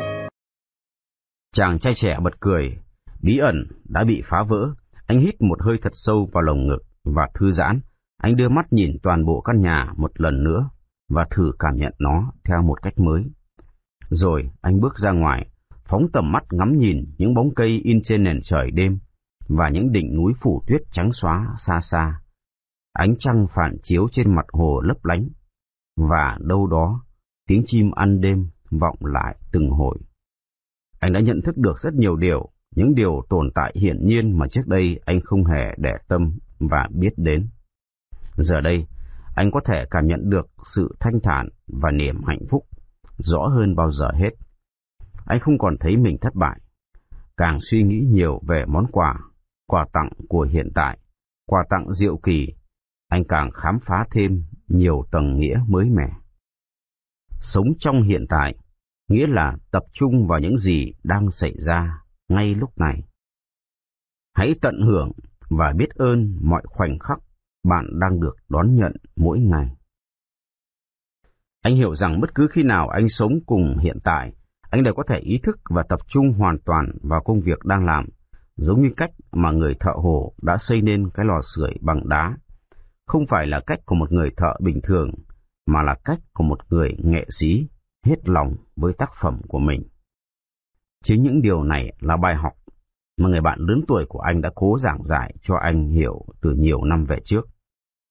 Chàng trai trẻ bật cười. Bí ẩn đã bị phá vỡ. Anh hít một hơi thật sâu vào lồng ngực và thư giãn. Anh đưa mắt nhìn toàn bộ căn nhà một lần nữa và thử cảm nhận nó theo một cách mới. Rồi anh bước ra ngoài, phóng tầm mắt ngắm nhìn những bóng cây in trên nền trời đêm và những đỉnh núi phủ tuyết trắng xóa xa xa. Ánh trăng phản chiếu trên mặt hồ lấp lánh, và đâu đó tiếng chim ăn đêm vọng lại từng hồi. Anh đã nhận thức được rất nhiều điều, những điều tồn tại hiển nhiên mà trước đây anh không hề để tâm và biết đến. Giờ đây, anh có thể cảm nhận được sự thanh thản và niềm hạnh phúc rõ hơn bao giờ hết. Anh không còn thấy mình thất bại. Càng suy nghĩ nhiều về món quà, quà tặng của hiện tại, quà tặng diệu kỳ, anh càng khám phá thêm nhiều tầng nghĩa mới mẻ. Sống trong hiện tại nghĩa là tập trung vào những gì đang xảy ra ngay lúc này. Hãy tận hưởng và biết ơn mọi khoảnh khắc bạn đang được đón nhận mỗi ngày. Anh hiểu rằng bất cứ khi nào anh sống cùng hiện tại, anh đều có thể ý thức và tập trung hoàn toàn vào công việc đang làm, giống như cách mà người thợ hồ đã xây nên cái lò sưởi bằng đá. Không phải là cách của một người thợ bình thường, mà là cách của một người nghệ sĩ hết lòng với tác phẩm của mình. Chính những điều này là bài học mà người bạn lớn tuổi của anh đã cố giảng giải cho anh hiểu từ nhiều năm về trước.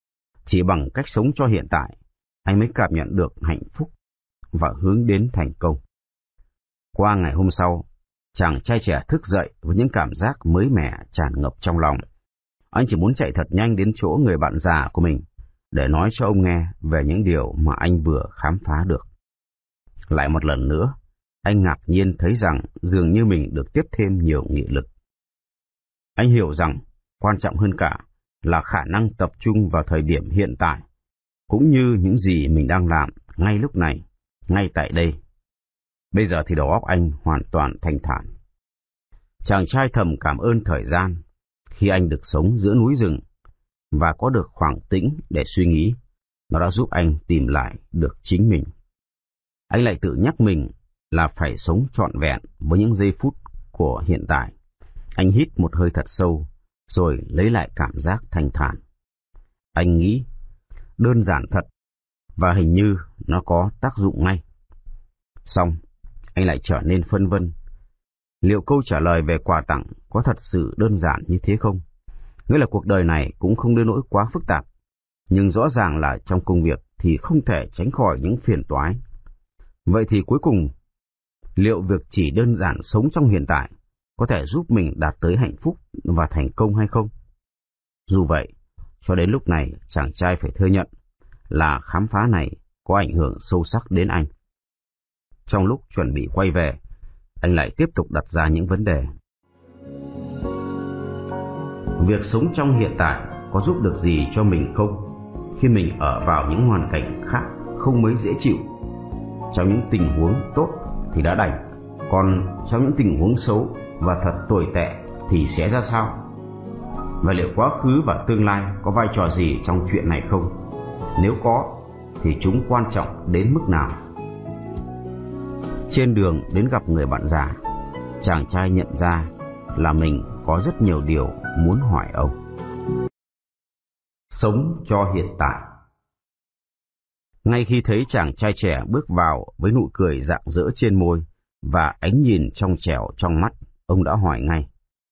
Chỉ bằng cách sống cho hiện tại, anh mới cảm nhận được hạnh phúc và hướng đến thành công. Qua ngày hôm sau, chàng trai trẻ thức dậy với những cảm giác mới mẻ tràn ngập trong lòng. Anh chỉ muốn chạy thật nhanh đến chỗ người bạn già của mình để nói cho ông nghe về những điều mà anh vừa khám phá được. Lại một lần nữa, anh ngạc nhiên thấy rằng dường như mình được tiếp thêm nhiều nghị lực. Anh hiểu rằng quan trọng hơn cả là khả năng tập trung vào thời điểm hiện tại, cũng như những gì mình đang làm ngay lúc này, ngay tại đây. Bây giờ thì đầu óc anh hoàn toàn thanh thản. Chàng trai thầm cảm ơn thời gian khi anh được sống giữa núi rừng và có được khoảng tĩnh để suy nghĩ. Nó đã giúp anh tìm lại được chính mình. Anh lại tự nhắc mình là phải sống trọn vẹn với những giây phút của hiện tại. Anh hít một hơi thật sâu, rồi lấy lại cảm giác thanh thản. Anh nghĩ, đơn giản thật, và hình như nó có tác dụng ngay. Xong, anh lại trở nên phân vân. Liệu câu trả lời về quà tặng có thật sự đơn giản như thế không? Nghĩa là cuộc đời này cũng không đến nỗi quá phức tạp, nhưng rõ ràng là trong công việc thì không thể tránh khỏi những phiền toái. Vậy thì cuối cùng, liệu việc chỉ đơn giản sống trong hiện tại có thể giúp mình đạt tới hạnh phúc và thành công hay không? Dù vậy, cho đến lúc này chàng trai phải thừa nhận là khám phá này có ảnh hưởng sâu sắc đến anh. Trong lúc chuẩn bị quay về, anh lại tiếp tục đặt ra những vấn đề. Việc sống trong hiện tại có giúp được gì cho mình không, khi mình ở vào những hoàn cảnh khác không mấy dễ chịu? Trong những tình huống tốt thì đã đành, còn trong những tình huống xấu và thật tồi tệ thì sẽ ra sao? Và liệu quá khứ và tương lai có vai trò gì trong chuyện này không? Nếu có, thì chúng quan trọng đến mức nào? Trên đường đến gặp người bạn già, chàng trai nhận ra là mình có rất nhiều điều muốn hỏi ông. Sống cho hiện tại. Ngay khi thấy chàng trai trẻ bước vào với nụ cười rạng rỡ trên môi và ánh nhìn trong trẻo trong mắt, ông đã hỏi ngay.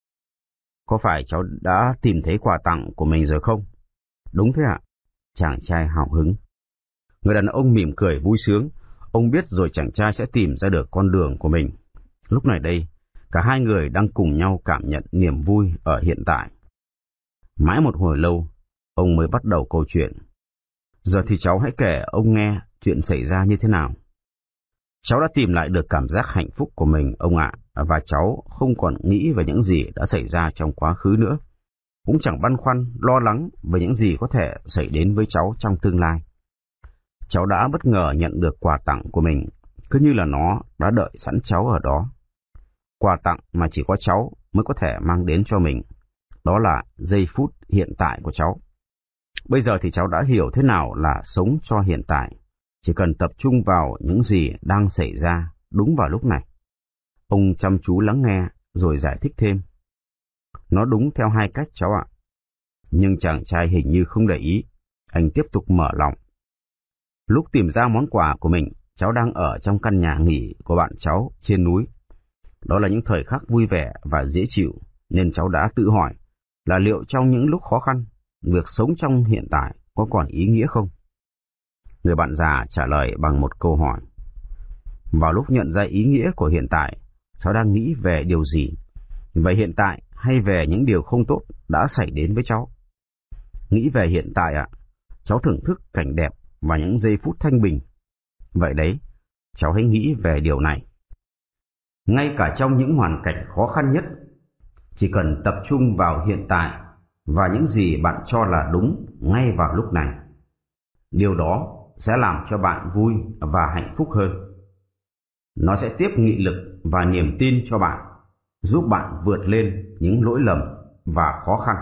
Có phải cháu đã tìm thấy quà tặng của mình rồi không? Đúng thế ạ. Chàng trai hào hứng. Người đàn ông mỉm cười vui sướng. Ông biết rồi chàng trai sẽ tìm ra được con đường của mình. Lúc này đây, cả hai người đang cùng nhau cảm nhận niềm vui ở hiện tại. Mãi một hồi lâu, ông mới bắt đầu câu chuyện. Giờ thì cháu hãy kể ông nghe chuyện xảy ra như thế nào. Cháu đã tìm lại được cảm giác hạnh phúc của mình, ông ạ, và cháu không còn nghĩ về những gì đã xảy ra trong quá khứ nữa. Cũng chẳng băn khoăn, lo lắng về những gì có thể xảy đến với cháu trong tương lai. Cháu đã bất ngờ nhận được quà tặng của mình, cứ như là nó đã đợi sẵn cháu ở đó. Quà tặng mà chỉ có cháu mới có thể mang đến cho mình. Đó là giây phút hiện tại của cháu. Bây giờ thì cháu đã hiểu thế nào là sống cho hiện tại. Chỉ cần tập trung vào những gì đang xảy ra đúng vào lúc này. Ông chăm chú lắng nghe rồi giải thích thêm. Nó đúng theo hai cách cháu ạ. Nhưng chàng trai hình như không để ý. Anh tiếp tục mở lòng. Lúc tìm ra món quà của mình, cháu đang ở trong căn nhà nghỉ của bạn cháu trên núi. Đó là những thời khắc vui vẻ và dễ chịu, nên cháu đã tự hỏi là liệu trong những lúc khó khăn, việc sống trong hiện tại có còn ý nghĩa không? Người bạn già trả lời bằng một câu hỏi. Vào lúc nhận ra ý nghĩa của hiện tại, cháu đang nghĩ về điều gì? Về hiện tại hay về những điều không tốt đã xảy đến với cháu? Nghĩ về hiện tại ạ. Cháu thưởng thức cảnh đẹp và những giây phút thanh bình. Vậy đấy, cháu hãy nghĩ về điều này. Ngay cả trong những hoàn cảnh khó khăn nhất, chỉ cần tập trung vào hiện tại và những gì bạn cho là đúng ngay vào lúc này. Điều đó sẽ làm cho bạn vui và hạnh phúc hơn. Nó sẽ tiếp nghị lực và niềm tin cho bạn, giúp bạn vượt lên những lỗi lầm và khó khăn.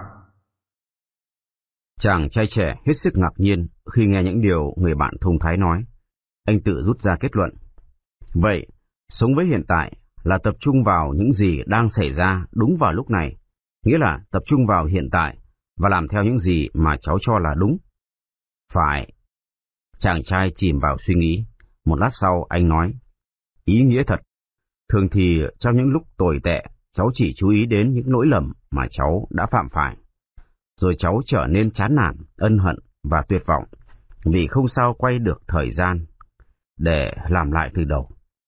Chàng trai trẻ hết sức ngạc nhiên khi nghe những điều người bạn thông thái nói. Anh tự rút ra kết luận. Vậy, sống với hiện tại là tập trung vào những gì đang xảy ra đúng vào lúc này, nghĩa là tập trung vào hiện tại và làm theo những gì mà cháu cho là đúng. Phải. Chàng trai chìm vào suy nghĩ. Một lát sau anh nói. Ý nghĩa thật. Thường thì trong những lúc tồi tệ, cháu chỉ chú ý đến những lỗi lầm mà cháu đã phạm phải. Rồi cháu trở nên chán nản, ân hận và tuyệt vọng, vì không sao quay được thời gian để làm lại từ đầu.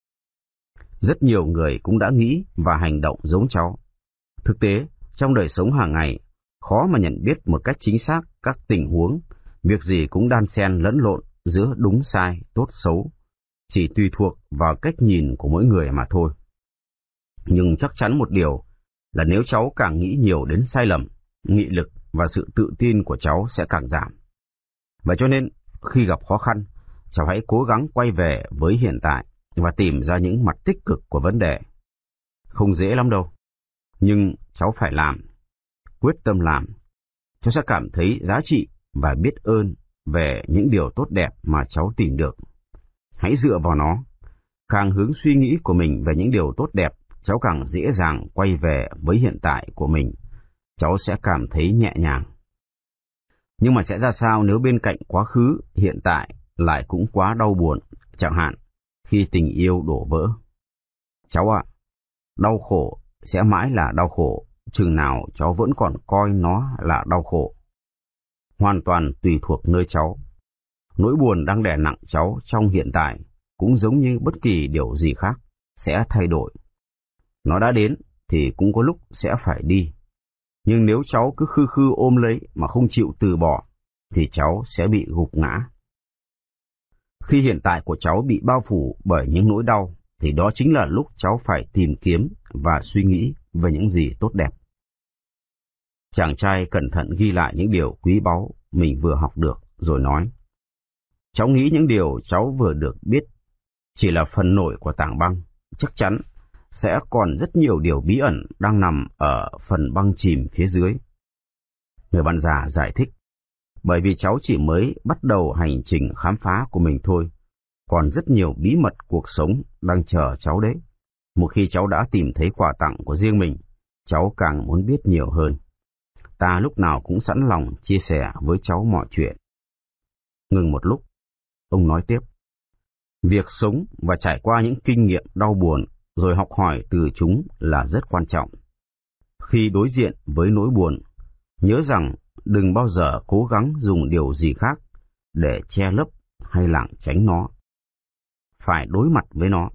Rất nhiều người cũng đã nghĩ và hành động giống cháu. Thực tế, trong đời sống hàng ngày, khó mà nhận biết một cách chính xác các tình huống, việc gì cũng đan xen lẫn lộn giữa đúng sai, tốt xấu, chỉ tùy thuộc vào cách nhìn của mỗi người mà thôi. Nhưng chắc chắn một điều là nếu cháu càng nghĩ nhiều đến sai lầm, nghị lực và sự tự tin của cháu sẽ càng giảm. Vậy cho nên, khi gặp khó khăn, cháu hãy cố gắng quay về với hiện tại và tìm ra những mặt tích cực của vấn đề. Không dễ lắm đâu, nhưng cháu phải làm, quyết tâm làm. Cháu sẽ cảm thấy giá trị và biết ơn về những điều tốt đẹp mà cháu tìm được. Hãy dựa vào nó. Càng hướng suy nghĩ của mình về những điều tốt đẹp, cháu càng dễ dàng quay về với hiện tại của mình. Cháu sẽ cảm thấy nhẹ nhàng. Nhưng mà sẽ ra sao nếu bên cạnh quá khứ, hiện tại lại cũng quá đau buồn, chẳng hạn khi tình yêu đổ vỡ? Cháu ạ, đau khổ sẽ mãi là đau khổ, chừng nào cháu vẫn còn coi nó là đau khổ. Hoàn toàn tùy thuộc nơi cháu. Nỗi buồn đang đè nặng cháu trong hiện tại cũng giống như bất kỳ điều gì khác, sẽ thay đổi. Nó đã đến thì cũng có lúc sẽ phải đi. Nhưng nếu cháu cứ khư khư ôm lấy mà không chịu từ bỏ, thì cháu sẽ bị gục ngã. Khi hiện tại của cháu bị bao phủ bởi những nỗi đau, thì đó chính là lúc cháu phải tìm kiếm và suy nghĩ về những gì tốt đẹp. Chàng trai cẩn thận ghi lại những điều quý báu mình vừa học được, rồi nói: cháu nghĩ những điều cháu vừa được biết chỉ là phần nổi của tảng băng. Chắc chắn sẽ còn rất nhiều điều bí ẩn đang nằm ở phần băng chìm phía dưới. Người bạn già giải thích: bởi vì cháu chỉ mới bắt đầu hành trình khám phá của mình thôi, còn rất nhiều bí mật cuộc sống đang chờ cháu đấy. Một khi cháu đã tìm thấy quà tặng của riêng mình, cháu càng muốn biết nhiều hơn. Ta lúc nào cũng sẵn lòng chia sẻ với cháu mọi chuyện. Ngừng một lúc, ông nói tiếp: việc sống và trải qua những kinh nghiệm đau buồn rồi học hỏi từ chúng là rất quan trọng. Khi đối diện với nỗi buồn, nhớ rằng đừng bao giờ cố gắng dùng điều gì khác để che lấp hay lảng tránh nó. Phải đối mặt với nó.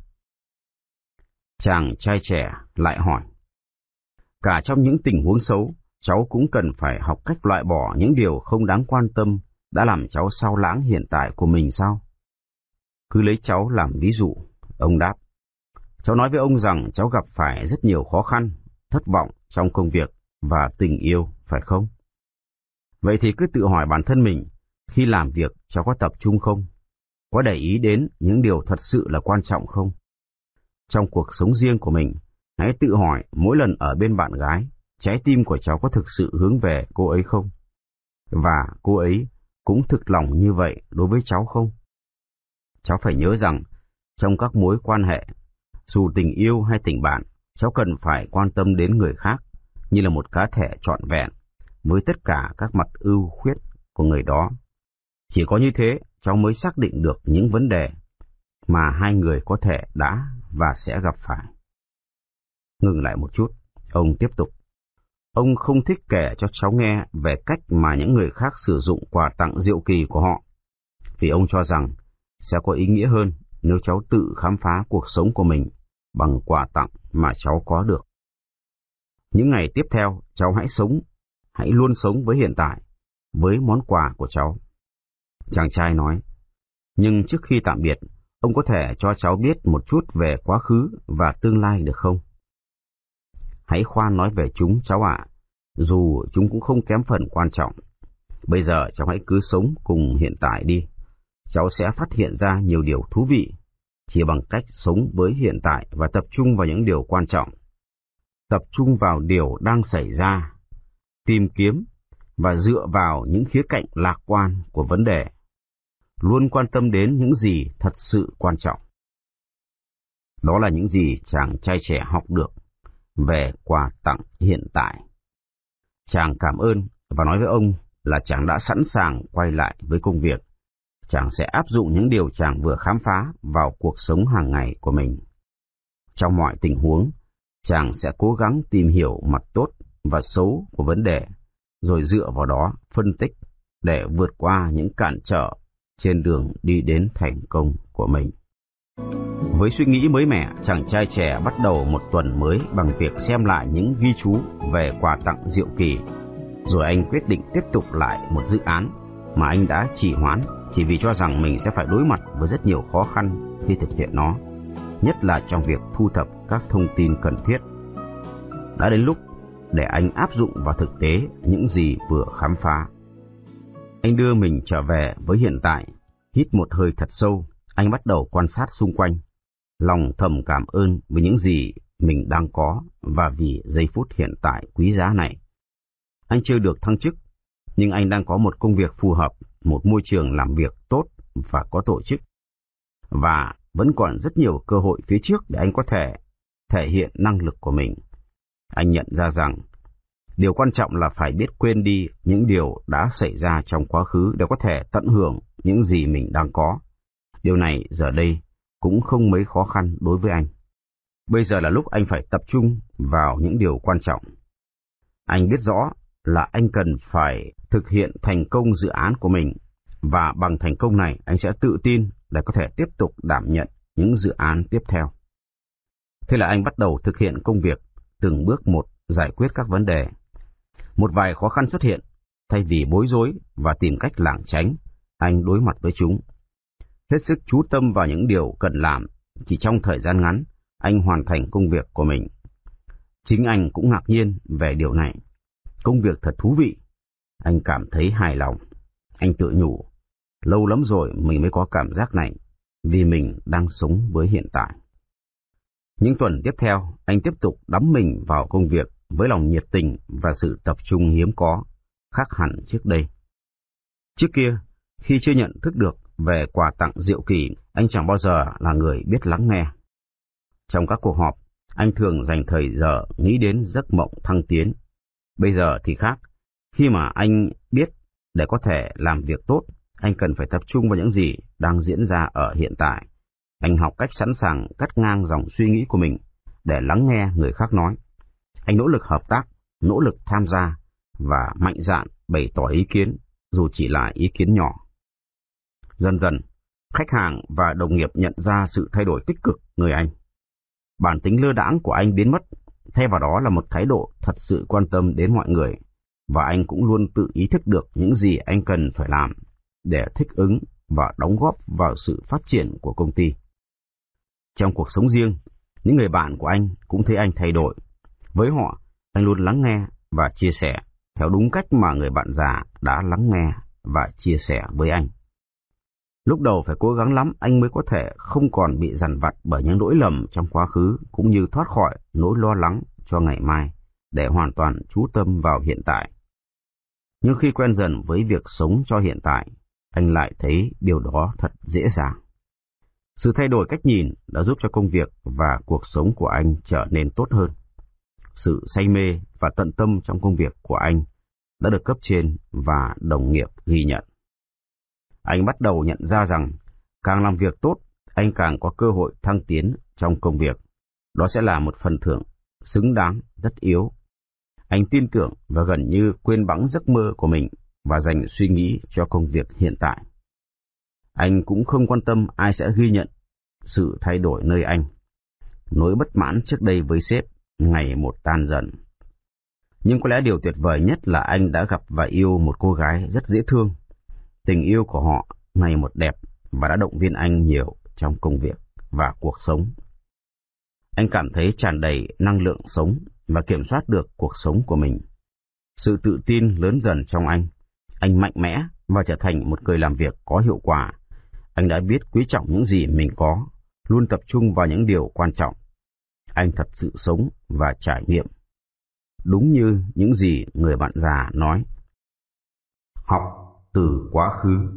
Chàng trai trẻ lại hỏi: cả trong những tình huống xấu, cháu cũng cần phải học cách loại bỏ những điều không đáng quan tâm đã làm cháu sao lãng hiện tại của mình sao? Cứ lấy cháu làm ví dụ, ông đáp. Cháu nói với ông rằng cháu gặp phải rất nhiều khó khăn, thất vọng trong công việc và tình yêu, phải không? Vậy thì cứ tự hỏi bản thân mình, khi làm việc cháu có tập trung không? Có để ý đến những điều thật sự là quan trọng không? Trong cuộc sống riêng của mình, hãy tự hỏi mỗi lần ở bên bạn gái, trái tim của cháu có thực sự hướng về cô ấy không? Và cô ấy cũng thực lòng như vậy đối với cháu không? Cháu phải nhớ rằng, trong các mối quan hệ, dù tình yêu hay tình bạn, cháu cần phải quan tâm đến người khác như là một cá thể trọn vẹn, với tất cả các mặt ưu khuyết của người đó. Chỉ có như thế, cháu mới xác định được những vấn đề mà hai người có thể đã và sẽ gặp phải. Ngừng lại một chút, ông tiếp tục. Ông không thích kể cho cháu nghe về cách mà những người khác sử dụng quà tặng diệu kỳ của họ, vì ông cho rằng sẽ có ý nghĩa hơn nếu cháu tự khám phá cuộc sống của mình bằng quà tặng mà cháu có được. Những ngày tiếp theo, cháu hãy luôn sống với hiện tại, với món quà của cháu. Chàng trai nói, nhưng trước khi tạm biệt, ông có thể cho cháu biết một chút về quá khứ và tương lai được không? Hãy khoan nói về chúng cháu ạ, dù chúng cũng không kém phần quan trọng. Bây giờ cháu hãy cứ sống cùng hiện tại đi. Cháu sẽ phát hiện ra nhiều điều thú vị, chỉ bằng cách sống với hiện tại và tập trung vào những điều quan trọng. Tập trung vào điều đang xảy ra, tìm kiếm và dựa vào những khía cạnh lạc quan của vấn đề. Luôn quan tâm đến những gì thật sự quan trọng. Đó là những gì chàng trai trẻ học được về quà tặng hiện tại. Chàng cảm ơn và nói với ông là chàng đã sẵn sàng quay lại với công việc. Chàng sẽ áp dụng những điều chàng vừa khám phá vào cuộc sống hàng ngày của mình. Trong mọi tình huống, chàng sẽ cố gắng tìm hiểu mặt tốt và xấu của vấn đề, rồi dựa vào đó phân tích để vượt qua những cản trở trên đường đi đến thành công của mình. Với suy nghĩ mới mẻ, chàng trai trẻ bắt đầu một tuần mới bằng việc xem lại những ghi chú về quà tặng diệu kỳ. Rồi anh quyết định tiếp tục lại một dự án mà anh đã trì hoãn chỉ vì cho rằng mình sẽ phải đối mặt với rất nhiều khó khăn khi thực hiện nó, nhất là trong việc thu thập các thông tin cần thiết. Đã đến lúc để anh áp dụng vào thực tế những gì vừa khám phá. Anh đưa mình trở về với hiện tại, hít một hơi thật sâu, anh bắt đầu quan sát xung quanh, lòng thầm cảm ơn với những gì mình đang có và vì giây phút hiện tại quý giá này. Anh chưa được thăng chức, nhưng anh đang có một công việc phù hợp, một môi trường làm việc tốt và có tổ chức. Và vẫn còn rất nhiều cơ hội phía trước để anh có thể thể hiện năng lực của mình. Anh nhận ra rằng, điều quan trọng là phải biết quên đi những điều đã xảy ra trong quá khứ để có thể tận hưởng những gì mình đang có. Điều này giờ đây cũng không mấy khó khăn đối với anh. Bây giờ là lúc anh phải tập trung vào những điều quan trọng. Anh biết rõ là anh cần phải thực hiện thành công dự án của mình, và bằng thành công này anh sẽ tự tin để có thể tiếp tục đảm nhận những dự án tiếp theo. Thế là anh bắt đầu thực hiện công việc, từng bước một giải quyết các vấn đề. Một vài khó khăn xuất hiện, thay vì bối rối và tìm cách lảng tránh, anh đối mặt với chúng. Hết sức chú tâm vào những điều cần làm, chỉ trong thời gian ngắn, anh hoàn thành công việc của mình. Chính anh cũng ngạc nhiên về điều này. Công việc thật thú vị. Anh cảm thấy hài lòng. Anh tự nhủ, lâu lắm rồi mình mới có cảm giác này, vì mình đang sống với hiện tại. Những tuần tiếp theo, anh tiếp tục đắm mình vào công việc với lòng nhiệt tình và sự tập trung hiếm có, khác hẳn trước đây. Trước kia, khi chưa nhận thức được về quà tặng diệu kỳ, anh chẳng bao giờ là người biết lắng nghe. Trong các cuộc họp, anh thường dành thời giờ nghĩ đến giấc mộng thăng tiến. Bây giờ thì khác, khi mà anh biết để có thể làm việc tốt, anh cần phải tập trung vào những gì đang diễn ra ở hiện tại. Anh học cách sẵn sàng cắt ngang dòng suy nghĩ của mình để lắng nghe người khác nói. Anh nỗ lực hợp tác, nỗ lực tham gia và mạnh dạn bày tỏ ý kiến, dù chỉ là ý kiến nhỏ. Dần dần, khách hàng và đồng nghiệp nhận ra sự thay đổi tích cực người anh. Bản tính lơ đãng của anh biến mất, thay vào đó là một thái độ thật sự quan tâm đến mọi người, và anh cũng luôn tự ý thức được những gì anh cần phải làm để thích ứng và đóng góp vào sự phát triển của công ty. Trong cuộc sống riêng, những người bạn của anh cũng thấy anh thay đổi. Với họ, anh luôn lắng nghe và chia sẻ theo đúng cách mà người bạn già đã lắng nghe và chia sẻ với anh. Lúc đầu phải cố gắng lắm anh mới có thể không còn bị dằn vặt bởi những lỗi lầm trong quá khứ, cũng như thoát khỏi nỗi lo lắng cho ngày mai để hoàn toàn chú tâm vào hiện tại. Nhưng khi quen dần với việc sống cho hiện tại, anh lại thấy điều đó thật dễ dàng. Sự thay đổi cách nhìn đã giúp cho công việc và cuộc sống của anh trở nên tốt hơn. Sự say mê và tận tâm trong công việc của anh đã được cấp trên và đồng nghiệp ghi nhận. Anh bắt đầu nhận ra rằng càng làm việc tốt, anh càng có cơ hội thăng tiến trong công việc. Đó sẽ là một phần thưởng xứng đáng rất yếu. Anh tin tưởng và gần như quên bẵng giấc mơ của mình và dành suy nghĩ cho công việc hiện tại. Anh cũng không quan tâm ai sẽ ghi nhận sự thay đổi nơi anh. Nỗi bất mãn trước đây với sếp ngày một tan dần. Nhưng có lẽ điều tuyệt vời nhất là anh đã gặp và yêu một cô gái rất dễ thương. Tình yêu của họ ngày một đẹp và đã động viên anh nhiều trong công việc và cuộc sống. Anh cảm thấy tràn đầy năng lượng sống và kiểm soát được cuộc sống của mình. Sự tự tin lớn dần trong anh mạnh mẽ và trở thành một người làm việc có hiệu quả. Anh đã biết quý trọng những gì mình có, luôn tập trung vào những điều quan trọng. Anh thật sự sống và trải nghiệm. Đúng như những gì người bạn già nói. Học từ quá khứ.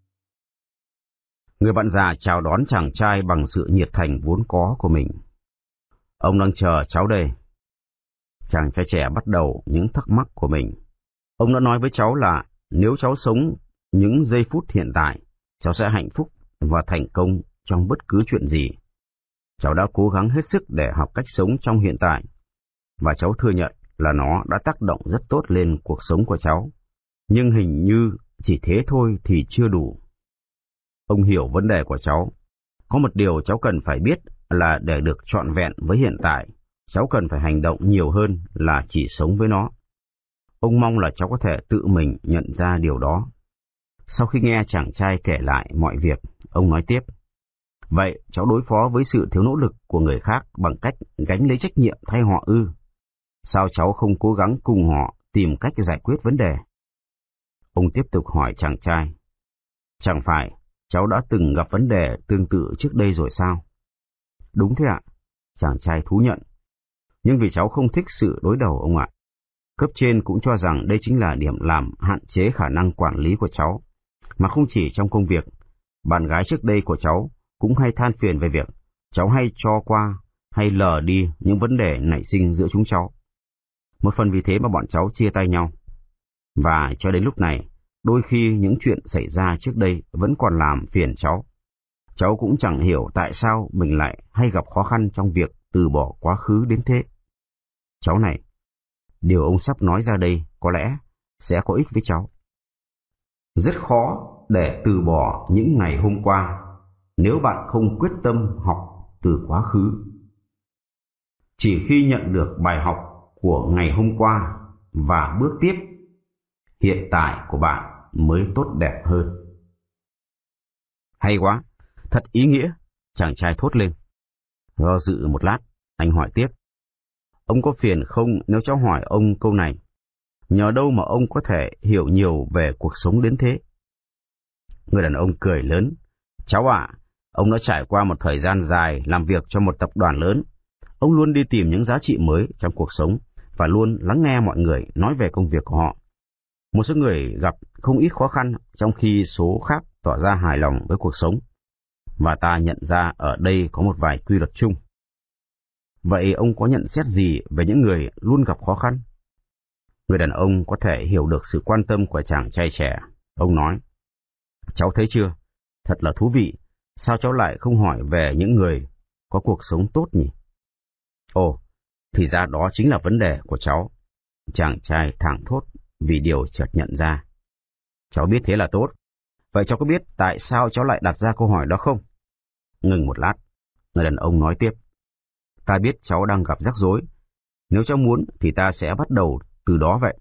Người bạn già chào đón chàng trai bằng sự nhiệt thành vốn có của mình. Ông đang chờ cháu đây. Chàng trai trẻ bắt đầu những thắc mắc của mình. Ông đã nói với cháu là nếu cháu sống những giây phút hiện tại, cháu sẽ hạnh phúc và thành công trong bất cứ chuyện gì. Cháu đã cố gắng hết sức để học cách sống trong hiện tại, và cháu thừa nhận là nó đã tác động rất tốt lên cuộc sống của cháu. Nhưng hình như chỉ thế thôi thì chưa đủ. Ông hiểu vấn đề của cháu. Có một điều cháu cần phải biết là để được trọn vẹn với hiện tại, cháu cần phải hành động nhiều hơn là chỉ sống với nó. Ông mong là cháu có thể tự mình nhận ra điều đó. Sau khi nghe chàng trai kể lại mọi việc, ông nói tiếp. Vậy cháu đối phó với sự thiếu nỗ lực của người khác bằng cách gánh lấy trách nhiệm thay họ ư? Sao cháu không cố gắng cùng họ tìm cách giải quyết vấn đề? Ông tiếp tục hỏi chàng trai. Chẳng phải cháu đã từng gặp vấn đề tương tự trước đây rồi sao? Đúng thế ạ, chàng trai thú nhận. Nhưng vì cháu không thích sự đối đầu ông ạ. Cấp trên cũng cho rằng đây chính là điểm làm hạn chế khả năng quản lý của cháu. Mà không chỉ trong công việc, bạn gái trước đây của cháu cũng hay than phiền về việc cháu hay cho qua hay lờ đi những vấn đề nảy sinh giữa chúng cháu. Một phần vì thế mà bọn cháu chia tay nhau. Và cho đến lúc này, đôi khi những chuyện xảy ra trước đây vẫn còn làm phiền cháu. Cháu cũng chẳng hiểu tại sao mình lại hay gặp khó khăn trong việc từ bỏ quá khứ đến thế. Cháu này, điều ông sắp nói ra đây có lẽ sẽ có ích với cháu. Rất khó để từ bỏ những ngày hôm qua nếu bạn không quyết tâm học từ quá khứ. Chỉ khi nhận được bài học của ngày hôm qua và bước tiếp, hiện tại của bạn mới tốt đẹp hơn. Hay quá, thật ý nghĩa, chàng trai thốt lên. Do dự một lát, anh hỏi tiếp. Ông có phiền không nếu cháu hỏi ông câu này? Nhờ đâu mà ông có thể hiểu nhiều về cuộc sống đến thế? Người đàn ông cười lớn. Cháu ạ, ông đã trải qua một thời gian dài làm việc cho một tập đoàn lớn. Ông luôn đi tìm những giá trị mới trong cuộc sống và luôn lắng nghe mọi người nói về công việc của họ. Một số người gặp không ít khó khăn trong khi số khác tỏ ra hài lòng với cuộc sống. Và ta nhận ra ở đây có một vài quy luật chung. Vậy ông có nhận xét gì về những người luôn gặp khó khăn? Người đàn ông có thể hiểu được sự quan tâm của chàng trai trẻ. Ông nói, cháu thấy chưa? Thật là thú vị. Sao cháu lại không hỏi về những người có cuộc sống tốt nhỉ? Ồ, thì ra đó chính là vấn đề của cháu. Chàng trai thảng thốt vì điều chợt nhận ra. Cháu biết thế là tốt. Vậy cháu có biết tại sao cháu lại đặt ra câu hỏi đó không? Ngừng một lát, người đàn ông nói tiếp. Ta biết cháu đang gặp rắc rối. Nếu cháu muốn thì ta sẽ bắt đầu từ đó vậy.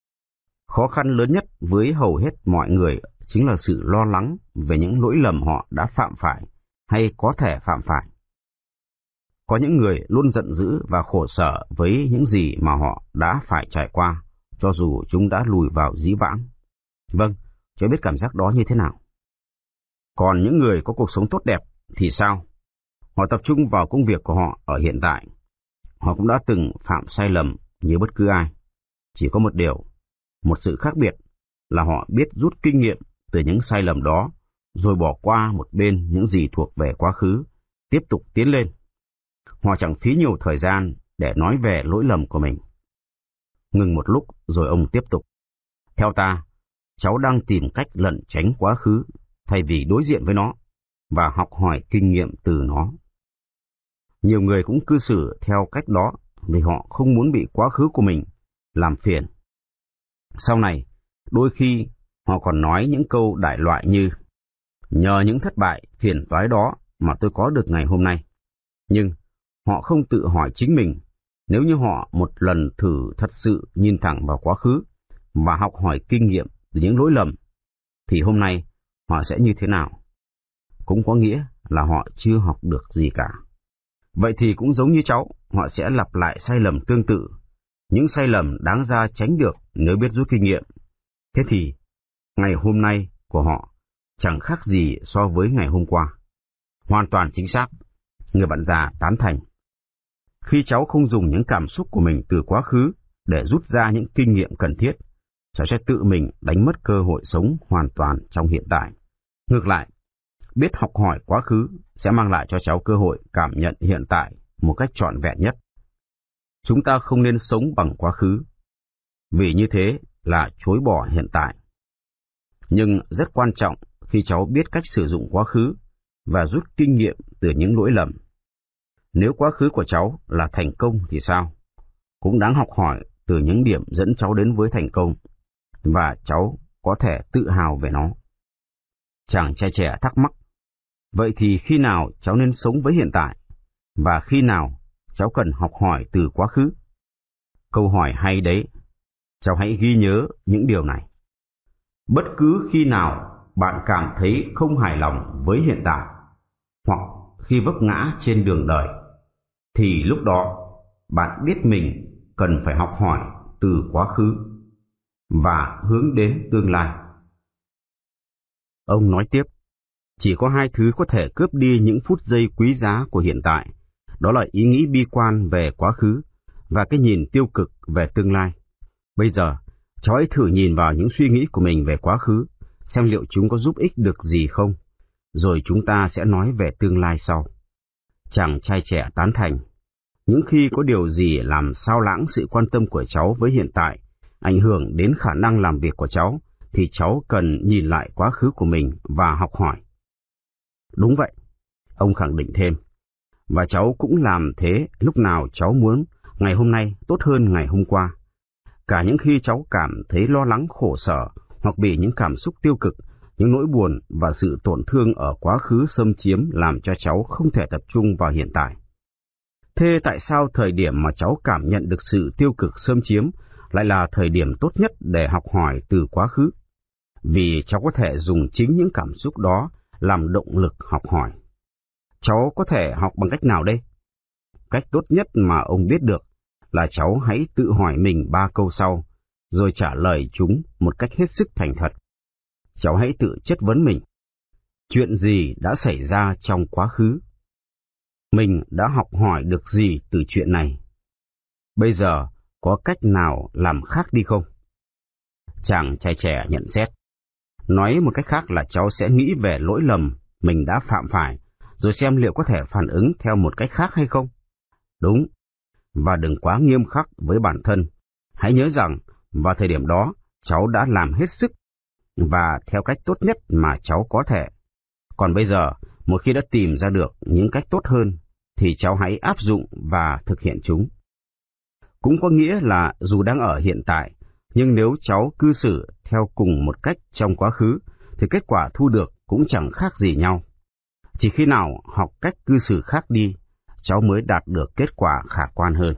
Khó khăn lớn nhất với hầu hết mọi người chính là sự lo lắng về những lỗi lầm họ đã phạm phải hay có thể phạm phải. Có những người luôn giận dữ và khổ sở với những gì mà họ đã phải trải qua, cho dù chúng đã lùi vào dĩ vãng. Vâng, cháu biết cảm giác đó như thế nào. Còn những người có cuộc sống tốt đẹp thì sao? Họ tập trung vào công việc của họ ở hiện tại. Họ cũng đã từng phạm sai lầm như bất cứ ai. Chỉ có một điều, một sự khác biệt là họ biết rút kinh nghiệm từ những sai lầm đó, rồi bỏ qua một bên những gì thuộc về quá khứ, tiếp tục tiến lên. Họ chẳng phí nhiều thời gian để nói về lỗi lầm của mình. Ngừng một lúc rồi ông tiếp tục. Theo ta, cháu đang tìm cách lẩn tránh quá khứ thay vì đối diện với nó và học hỏi kinh nghiệm từ nó. Nhiều người cũng cư xử theo cách đó vì họ không muốn bị quá khứ của mình làm phiền. Sau này, đôi khi họ còn nói những câu đại loại như nhờ những thất bại phiền toái đó mà tôi có được ngày hôm nay. Nhưng họ không tự hỏi chính mình, nếu như họ một lần thử thật sự nhìn thẳng vào quá khứ và học hỏi kinh nghiệm từ những lỗi lầm, thì hôm nay họ sẽ như thế nào? Cũng có nghĩa là họ chưa học được gì cả. Vậy thì cũng giống như cháu, họ sẽ lặp lại sai lầm tương tự, những sai lầm đáng ra tránh được nếu biết rút kinh nghiệm. Thế thì, ngày hôm nay của họ chẳng khác gì so với ngày hôm qua. Hoàn toàn chính xác, người bạn già tán thành. Khi cháu không dùng những cảm xúc của mình từ quá khứ để rút ra những kinh nghiệm cần thiết, cháu sẽ tự mình đánh mất cơ hội sống hoàn toàn trong hiện tại. Ngược lại, biết học hỏi quá khứ sẽ mang lại cho cháu cơ hội cảm nhận hiện tại một cách trọn vẹn nhất. Chúng ta không nên sống bằng quá khứ, vì như thế là chối bỏ hiện tại. Nhưng rất quan trọng khi cháu biết cách sử dụng quá khứ và rút kinh nghiệm từ những lỗi lầm. Nếu quá khứ của cháu là thành công thì sao? Cũng đáng học hỏi từ những điểm dẫn cháu đến với thành công, và cháu có thể tự hào về nó. Chàng trai trẻ thắc mắc, vậy thì khi nào cháu nên sống với hiện tại, và khi nào cháu cần học hỏi từ quá khứ? Câu hỏi hay đấy, cháu hãy ghi nhớ những điều này. Bất cứ khi nào bạn cảm thấy không hài lòng với hiện tại, hoặc khi vấp ngã trên đường đời, thì lúc đó bạn biết mình cần phải học hỏi từ quá khứ và hướng đến tương lai. Ông nói tiếp, chỉ có hai thứ có thể cướp đi những phút giây quý giá của hiện tại, đó là ý nghĩ bi quan về quá khứ và cái nhìn tiêu cực về tương lai. Bây giờ, cháu hãy thử nhìn vào những suy nghĩ của mình về quá khứ, xem liệu chúng có giúp ích được gì không, rồi chúng ta sẽ nói về tương lai sau. Chàng trai trẻ tán thành, những khi có điều gì làm xao lãng sự quan tâm của cháu với hiện tại, ảnh hưởng đến khả năng làm việc của cháu, thì cháu cần nhìn lại quá khứ của mình và học hỏi. Đúng vậy, ông khẳng định thêm, và cháu cũng làm thế lúc nào cháu muốn ngày hôm nay tốt hơn ngày hôm qua. Cả những khi cháu cảm thấy lo lắng khổ sở, hoặc bị những cảm xúc tiêu cực, những nỗi buồn và sự tổn thương ở quá khứ xâm chiếm làm cho cháu không thể tập trung vào hiện tại. Thế tại sao thời điểm mà cháu cảm nhận được sự tiêu cực xâm chiếm lại là thời điểm tốt nhất để học hỏi từ quá khứ? Vì cháu có thể dùng chính những cảm xúc đó làm động lực học hỏi. Cháu có thể học bằng cách nào đây? Cách tốt nhất mà ông biết được là cháu hãy tự hỏi mình 3 câu sau, rồi trả lời chúng một cách hết sức thành thật. Cháu hãy tự chất vấn mình. Chuyện gì đã xảy ra trong quá khứ? Mình đã học hỏi được gì từ chuyện này? Bây giờ có cách nào làm khác đi không? Chàng trai trẻ nhận xét. Nói một cách khác là cháu sẽ nghĩ về lỗi lầm mình đã phạm phải, rồi xem liệu có thể phản ứng theo một cách khác hay không. Đúng, và đừng quá nghiêm khắc với bản thân. Hãy nhớ rằng, vào thời điểm đó, cháu đã làm hết sức, và theo cách tốt nhất mà cháu có thể. Còn bây giờ, một khi đã tìm ra được những cách tốt hơn, thì cháu hãy áp dụng và thực hiện chúng. Cũng có nghĩa là dù đang ở hiện tại, nhưng nếu cháu cư xử theo cùng một cách trong quá khứ, thì kết quả thu được cũng chẳng khác gì nhau. Chỉ khi nào học cách cư xử khác đi, cháu mới đạt được kết quả khả quan hơn.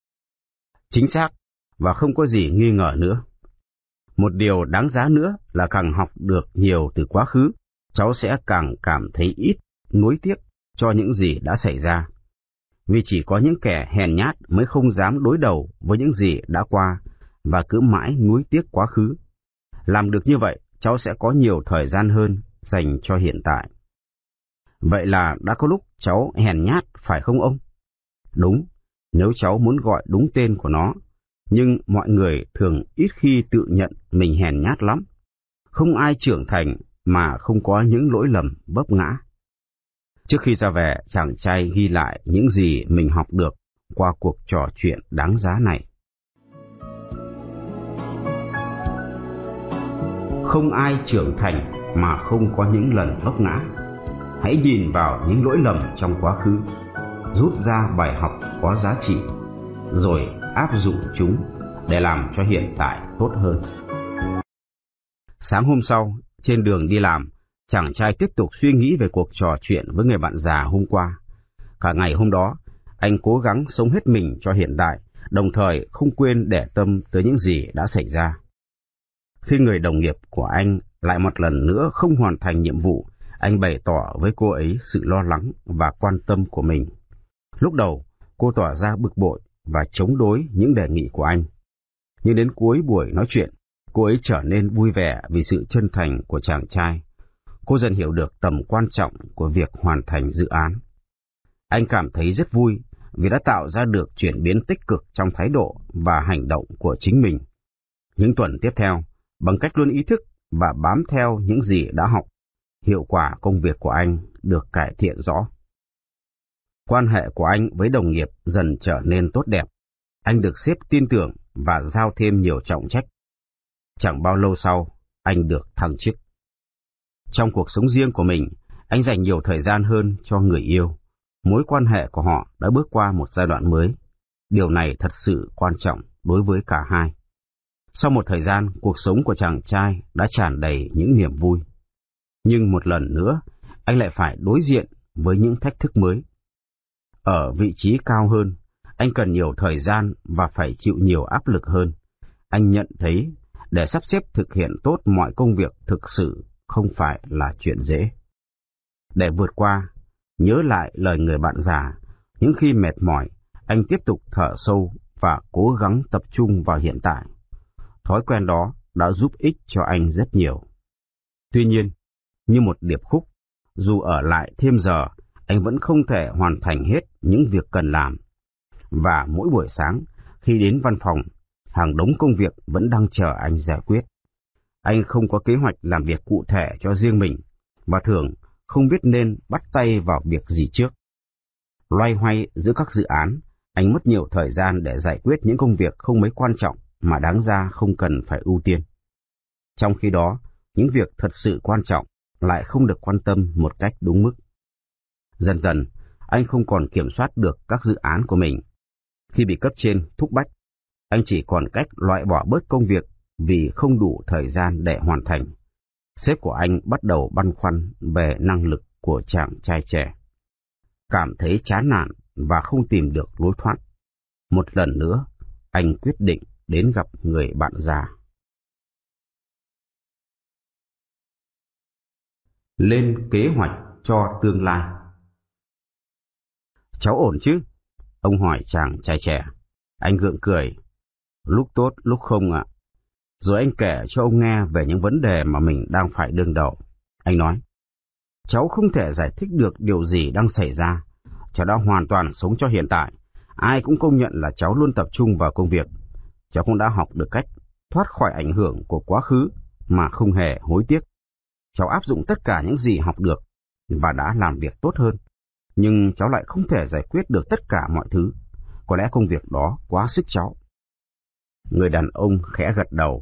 Chính xác, và không có gì nghi ngờ nữa. Một điều đáng giá nữa là càng học được nhiều từ quá khứ, cháu sẽ càng cảm thấy ít nuối tiếc cho những gì đã xảy ra. Vì chỉ có những kẻ hèn nhát mới không dám đối đầu với những gì đã qua và cứ mãi nuối tiếc quá khứ. Làm được như vậy, cháu sẽ có nhiều thời gian hơn dành cho hiện tại. Vậy là đã có lúc cháu hèn nhát phải không ông? Đúng, nếu cháu muốn gọi đúng tên của nó, nhưng mọi người thường ít khi tự nhận mình hèn nhát lắm. Không ai trưởng thành mà không có những lỗi lầm vấp ngã. Trước khi ra về, chàng trai ghi lại những gì mình học được qua cuộc trò chuyện đáng giá này. Không ai trưởng thành mà không có những lần vấp ngã. Hãy nhìn vào những lỗi lầm trong quá khứ, rút ra bài học có giá trị, rồi áp dụng chúng để làm cho hiện tại tốt hơn. Sáng hôm sau, trên đường đi làm, chàng trai tiếp tục suy nghĩ về cuộc trò chuyện với người bạn già hôm qua. Cả ngày hôm đó, anh cố gắng sống hết mình cho hiện tại, đồng thời không quên để tâm tới những gì đã xảy ra. Khi người đồng nghiệp của anh lại một lần nữa không hoàn thành nhiệm vụ, anh bày tỏ với cô ấy sự lo lắng và quan tâm của mình. Lúc đầu, cô tỏ ra bực bội và chống đối những đề nghị của anh. Nhưng đến cuối buổi nói chuyện, cô ấy trở nên vui vẻ vì sự chân thành của chàng trai. Cô dần hiểu được tầm quan trọng của việc hoàn thành dự án. Anh cảm thấy rất vui vì đã tạo ra được chuyển biến tích cực trong thái độ và hành động của chính mình. Những tuần tiếp theo, bằng cách luôn ý thức và bám theo những gì đã học, hiệu quả công việc của anh được cải thiện rõ. Quan hệ của anh với đồng nghiệp dần trở nên tốt đẹp. Anh được sếp tin tưởng và giao thêm nhiều trọng trách. Chẳng bao lâu sau, anh được thăng chức. Trong cuộc sống riêng của mình, anh dành nhiều thời gian hơn cho người yêu. Mối quan hệ của họ đã bước qua một giai đoạn mới. Điều này thật sự quan trọng đối với cả hai. Sau một thời gian, cuộc sống của chàng trai đã tràn đầy những niềm vui. Nhưng một lần nữa, anh lại phải đối diện với những thách thức mới. Ở vị trí cao hơn, anh cần nhiều thời gian và phải chịu nhiều áp lực hơn. Anh nhận thấy để sắp xếp thực hiện tốt mọi công việc thực sự không phải là chuyện dễ. Để vượt qua, nhớ lại lời người bạn già, những khi mệt mỏi, anh tiếp tục thở sâu và cố gắng tập trung vào hiện tại. Thói quen đó đã giúp ích cho anh rất nhiều. Tuy nhiên, như một điệp khúc, dù ở lại thêm giờ, anh vẫn không thể hoàn thành hết những việc cần làm. Và mỗi buổi sáng, khi đến văn phòng, hàng đống công việc vẫn đang chờ anh giải quyết. Anh không có kế hoạch làm việc cụ thể cho riêng mình, và thường không biết nên bắt tay vào việc gì trước. Loay hoay giữa các dự án, anh mất nhiều thời gian để giải quyết những công việc không mấy quan trọng mà đáng ra không cần phải ưu tiên. Trong khi đó, những việc thật sự quan trọng lại không được quan tâm một cách đúng mức. Dần dần, anh không còn kiểm soát được các dự án của mình. Khi bị cấp trên thúc bách, anh chỉ còn cách loại bỏ bớt công việc vì không đủ thời gian để hoàn thành. Sếp của anh bắt đầu băn khoăn về năng lực của chàng trai trẻ. Cảm thấy chán nản và không tìm được lối thoát. Một lần nữa, anh quyết định đến gặp người bạn già. Lên kế hoạch cho tương lai. Cháu ổn chứ? Ông hỏi chàng trai trẻ. Anh gượng cười. Lúc tốt, lúc không ạ. Rồi anh kể cho ông nghe về những vấn đề mà mình đang phải đương đầu. Anh nói, cháu không thể giải thích được điều gì đang xảy ra. Cháu đã hoàn toàn sống cho hiện tại. Ai cũng công nhận là cháu luôn tập trung vào công việc. Cháu cũng đã học được cách thoát khỏi ảnh hưởng của quá khứ mà không hề hối tiếc. Cháu áp dụng tất cả những gì học được và đã làm việc tốt hơn. Nhưng cháu lại không thể giải quyết được tất cả mọi thứ. Có lẽ công việc đó quá sức cháu. Người đàn ông khẽ gật đầu.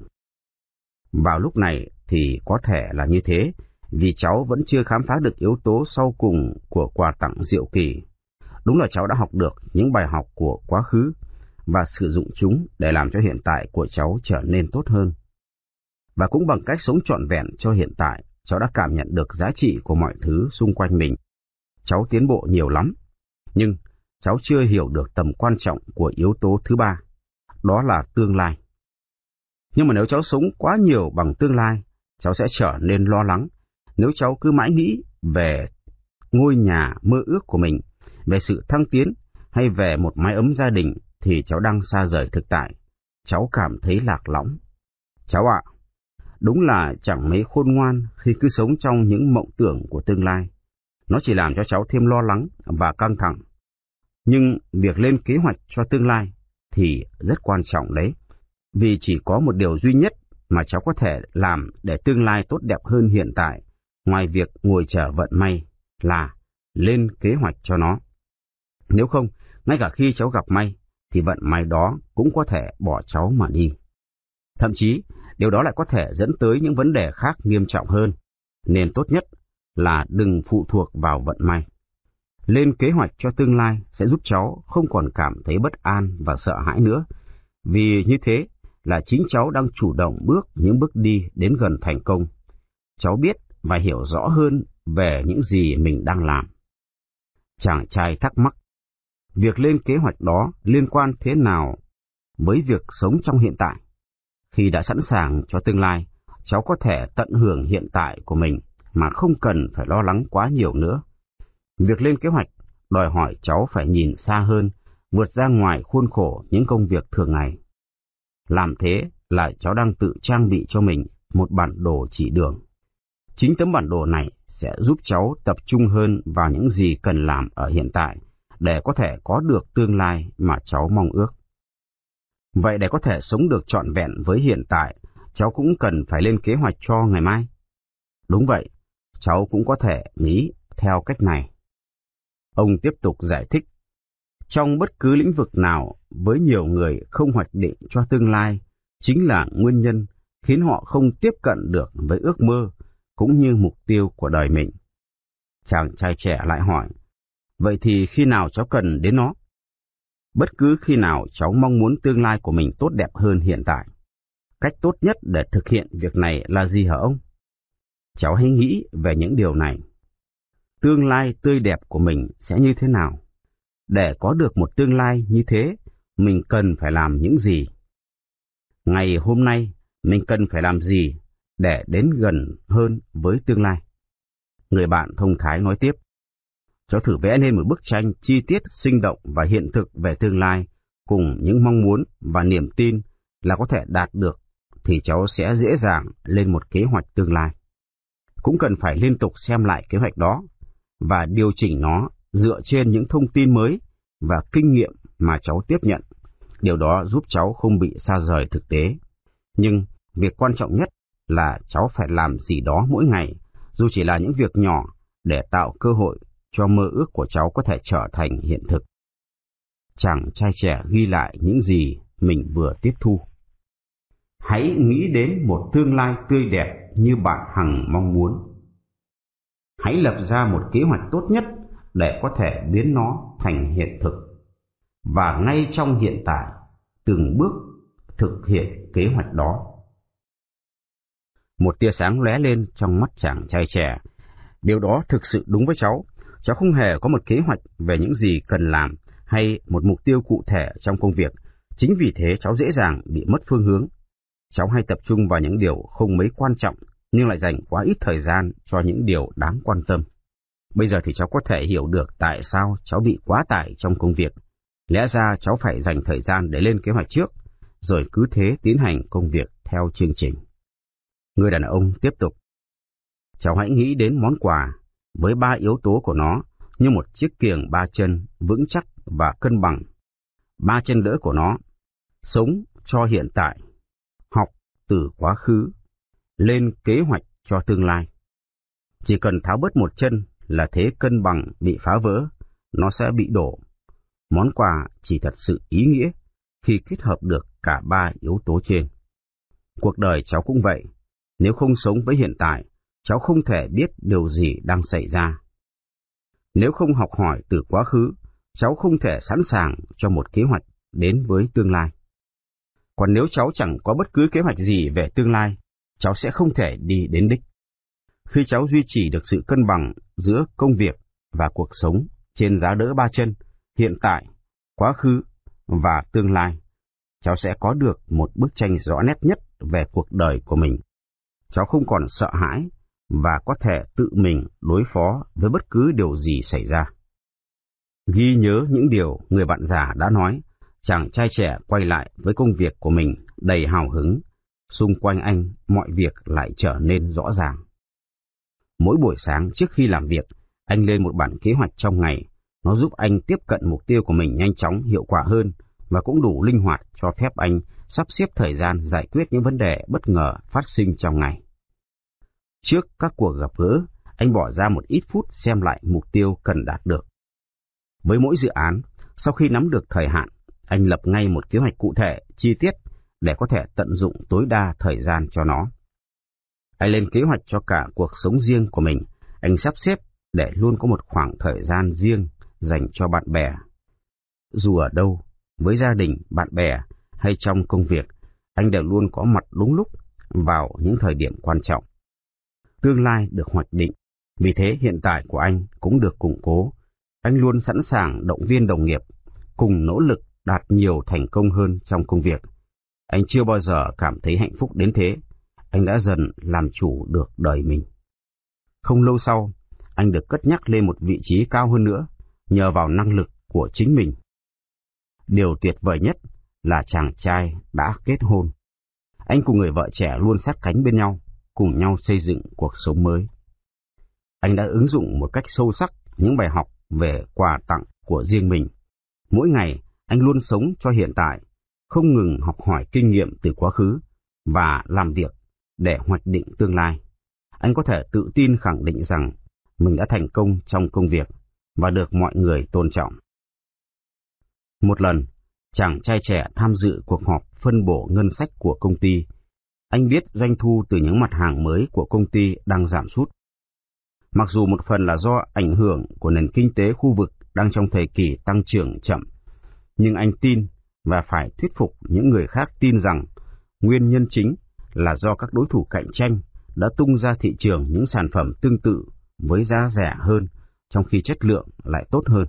Vào lúc này thì có thể là như thế, vì cháu vẫn chưa khám phá được yếu tố sau cùng của quà tặng diệu kỳ. Đúng là cháu đã học được những bài học của quá khứ và sử dụng chúng để làm cho hiện tại của cháu trở nên tốt hơn. Và cũng bằng cách sống trọn vẹn cho hiện tại, cháu đã cảm nhận được giá trị của mọi thứ xung quanh mình. Cháu tiến bộ nhiều lắm, nhưng cháu chưa hiểu được tầm quan trọng của yếu tố thứ ba, đó là tương lai. Nhưng mà nếu cháu sống quá nhiều bằng tương lai, cháu sẽ trở nên lo lắng. Nếu cháu cứ mãi nghĩ về ngôi nhà mơ ước của mình, về sự thăng tiến hay về một mái ấm gia đình, thì cháu đang xa rời thực tại. Cháu cảm thấy lạc lõng. Cháu ạ, đúng là chẳng mấy khôn ngoan khi cứ sống trong những mộng tưởng của tương lai. Nó chỉ làm cho cháu thêm lo lắng và căng thẳng. Nhưng việc lên kế hoạch cho tương lai thì rất quan trọng đấy. Vì chỉ có một điều duy nhất mà cháu có thể làm để tương lai tốt đẹp hơn hiện tại, ngoài việc ngồi chờ vận may, là lên kế hoạch cho nó. Nếu không, ngay cả khi cháu gặp may, thì vận may đó cũng có thể bỏ cháu mà đi. Thậm chí, điều đó lại có thể dẫn tới những vấn đề khác nghiêm trọng hơn, nên tốt nhất là đừng phụ thuộc vào vận may. Lên kế hoạch cho tương lai sẽ giúp cháu không còn cảm thấy bất an và sợ hãi nữa, vì như thế là chính cháu đang chủ động bước những bước đi đến gần thành công. Cháu biết và hiểu rõ hơn về những gì mình đang làm. Chàng trai thắc mắc, việc lên kế hoạch đó liên quan thế nào với việc sống trong hiện tại? Khi đã sẵn sàng cho tương lai, cháu có thể tận hưởng hiện tại của mình mà không cần phải lo lắng quá nhiều nữa. Việc lên kế hoạch đòi hỏi cháu phải nhìn xa hơn, vượt ra ngoài khuôn khổ những công việc thường ngày. Làm thế là cháu đang tự trang bị cho mình một bản đồ chỉ đường. Chính tấm bản đồ này sẽ giúp cháu tập trung hơn vào những gì cần làm ở hiện tại để có thể có được tương lai mà cháu mong ước. Vậy để có thể sống được trọn vẹn với hiện tại, cháu cũng cần phải lên kế hoạch cho ngày mai. Đúng vậy, cháu cũng có thể nghĩ theo cách này. Ông tiếp tục giải thích. Trong bất cứ lĩnh vực nào, với nhiều người không hoạch định cho tương lai chính là nguyên nhân khiến họ không tiếp cận được với ước mơ cũng như mục tiêu của đời mình. Chàng trai trẻ lại hỏi, vậy thì khi nào cháu cần đến nó? Bất cứ khi nào cháu mong muốn tương lai của mình tốt đẹp hơn hiện tại. Cách tốt nhất để thực hiện việc này là gì hả ông? Cháu hãy nghĩ về những điều này. Tương lai tươi đẹp của mình sẽ như thế nào? Để có được một tương lai như thế, mình cần phải làm những gì? Ngày hôm nay, mình cần phải làm gì để đến gần hơn với tương lai? Người bạn thông thái nói tiếp. Cháu thử vẽ nên một bức tranh chi tiết, sinh động và hiện thực về tương lai, cùng những mong muốn và niềm tin là có thể đạt được, thì cháu sẽ dễ dàng lên một kế hoạch tương lai. Cũng cần phải liên tục xem lại kế hoạch đó và điều chỉnh nó dựa trên những thông tin mới và kinh nghiệm mà cháu tiếp nhận. Điều đó giúp cháu không bị xa rời thực tế. Nhưng việc quan trọng nhất là cháu phải làm gì đó mỗi ngày, dù chỉ là những việc nhỏ, để tạo cơ hội cho mơ ước của cháu có thể trở thành hiện thực. Chàng trai trẻ ghi lại những gì mình vừa tiếp thu. Hãy nghĩ đến một tương lai tươi đẹp như bạn hằng mong muốn. Hãy lập ra một kế hoạch tốt nhất để có thể biến nó thành hiện thực. Và ngay trong hiện tại, từng bước thực hiện kế hoạch đó. Một tia sáng lóe lên trong mắt chàng trai trẻ. Điều đó thực sự đúng với cháu. Cháu không hề có một kế hoạch về những gì cần làm hay một mục tiêu cụ thể trong công việc. Chính vì thế cháu dễ dàng bị mất phương hướng. Cháu hay tập trung vào những điều không mấy quan trọng, nhưng lại dành quá ít thời gian cho những điều đáng quan tâm. Bây giờ thì cháu có thể hiểu được tại sao cháu bị quá tải trong công việc. Lẽ ra cháu phải dành thời gian để lên kế hoạch trước, rồi cứ thế tiến hành công việc theo chương trình. Người đàn ông tiếp tục. Cháu hãy nghĩ đến món quà với 3 yếu tố của nó như một chiếc kiềng 3 chân vững chắc và cân bằng. 3 chân đỡ của nó: sống cho hiện tại, học từ quá khứ, lên kế hoạch cho tương lai. Chỉ cần tháo bớt một chân là thế cân bằng bị phá vỡ, nó sẽ bị đổ. Món quà chỉ thật sự ý nghĩa khi kết hợp được cả 3 yếu tố trên. Cuộc đời cháu cũng vậy. Nếu không sống với hiện tại, cháu không thể biết điều gì đang xảy ra. Nếu không học hỏi từ quá khứ, cháu không thể sẵn sàng cho một kế hoạch đến với tương lai. Còn nếu cháu chẳng có bất cứ kế hoạch gì về tương lai, cháu sẽ không thể đi đến đích. Khi cháu duy trì được sự cân bằng giữa công việc và cuộc sống trên giá đỡ 3 chân, hiện tại, quá khứ và tương lai, cháu sẽ có được một bức tranh rõ nét nhất về cuộc đời của mình. Cháu không còn sợ hãi và có thể tự mình đối phó với bất cứ điều gì xảy ra. Ghi nhớ những điều người bạn già đã nói, chàng trai trẻ quay lại với công việc của mình đầy hào hứng. Xung quanh anh, mọi việc lại trở nên rõ ràng. Mỗi buổi sáng trước khi làm việc, anh lên một bản kế hoạch trong ngày. Nó giúp anh tiếp cận mục tiêu của mình nhanh chóng, hiệu quả hơn và cũng đủ linh hoạt cho phép anh sắp xếp thời gian giải quyết những vấn đề bất ngờ phát sinh trong ngày. Trước các cuộc gặp gỡ, anh bỏ ra một ít phút xem lại mục tiêu cần đạt được. Với mỗi dự án, sau khi nắm được thời hạn, anh lập ngay một kế hoạch cụ thể, chi tiết để có thể tận dụng tối đa thời gian cho nó. Anh lên kế hoạch cho cả cuộc sống riêng của mình. Anh sắp xếp để luôn có một khoảng thời gian riêng dành cho bạn bè. Dù ở đâu, với gia đình, bạn bè hay trong công việc, anh đều luôn có mặt đúng lúc vào những thời điểm quan trọng. Tương lai được hoạch định, vì thế hiện tại của anh cũng được củng cố. Anh luôn sẵn sàng động viên đồng nghiệp, cùng nỗ lực đạt nhiều thành công hơn trong công việc. Anh chưa bao giờ cảm thấy hạnh phúc đến thế. Anh đã dần làm chủ được đời mình. Không lâu sau, anh được cất nhắc lên một vị trí cao hơn nữa, nhờ vào năng lực của chính mình. Điều tuyệt vời nhất là chàng trai đã kết hôn. Anh cùng người vợ trẻ luôn sát cánh bên nhau, cùng nhau xây dựng cuộc sống mới. Anh đã ứng dụng một cách sâu sắc những bài học về quà tặng của riêng mình. Mỗi ngày, anh luôn sống cho hiện tại, không ngừng học hỏi kinh nghiệm từ quá khứ và làm việc để hoạch định tương lai. Anh có thể tự tin khẳng định rằng mình đã thành công trong công việc và được mọi người tôn trọng. Một lần, chàng trai trẻ tham dự cuộc họp phân bổ ngân sách của công ty. Anh biết doanh thu từ những mặt hàng mới của công ty đang giảm sút. Mặc dù một phần là do ảnh hưởng của nền kinh tế khu vực đang trong thời kỳ tăng trưởng chậm, nhưng anh tin và phải thuyết phục những người khác tin rằng nguyên nhân chính là do các đối thủ cạnh tranh đã tung ra thị trường những sản phẩm tương tự với giá rẻ hơn, trong khi chất lượng lại tốt hơn.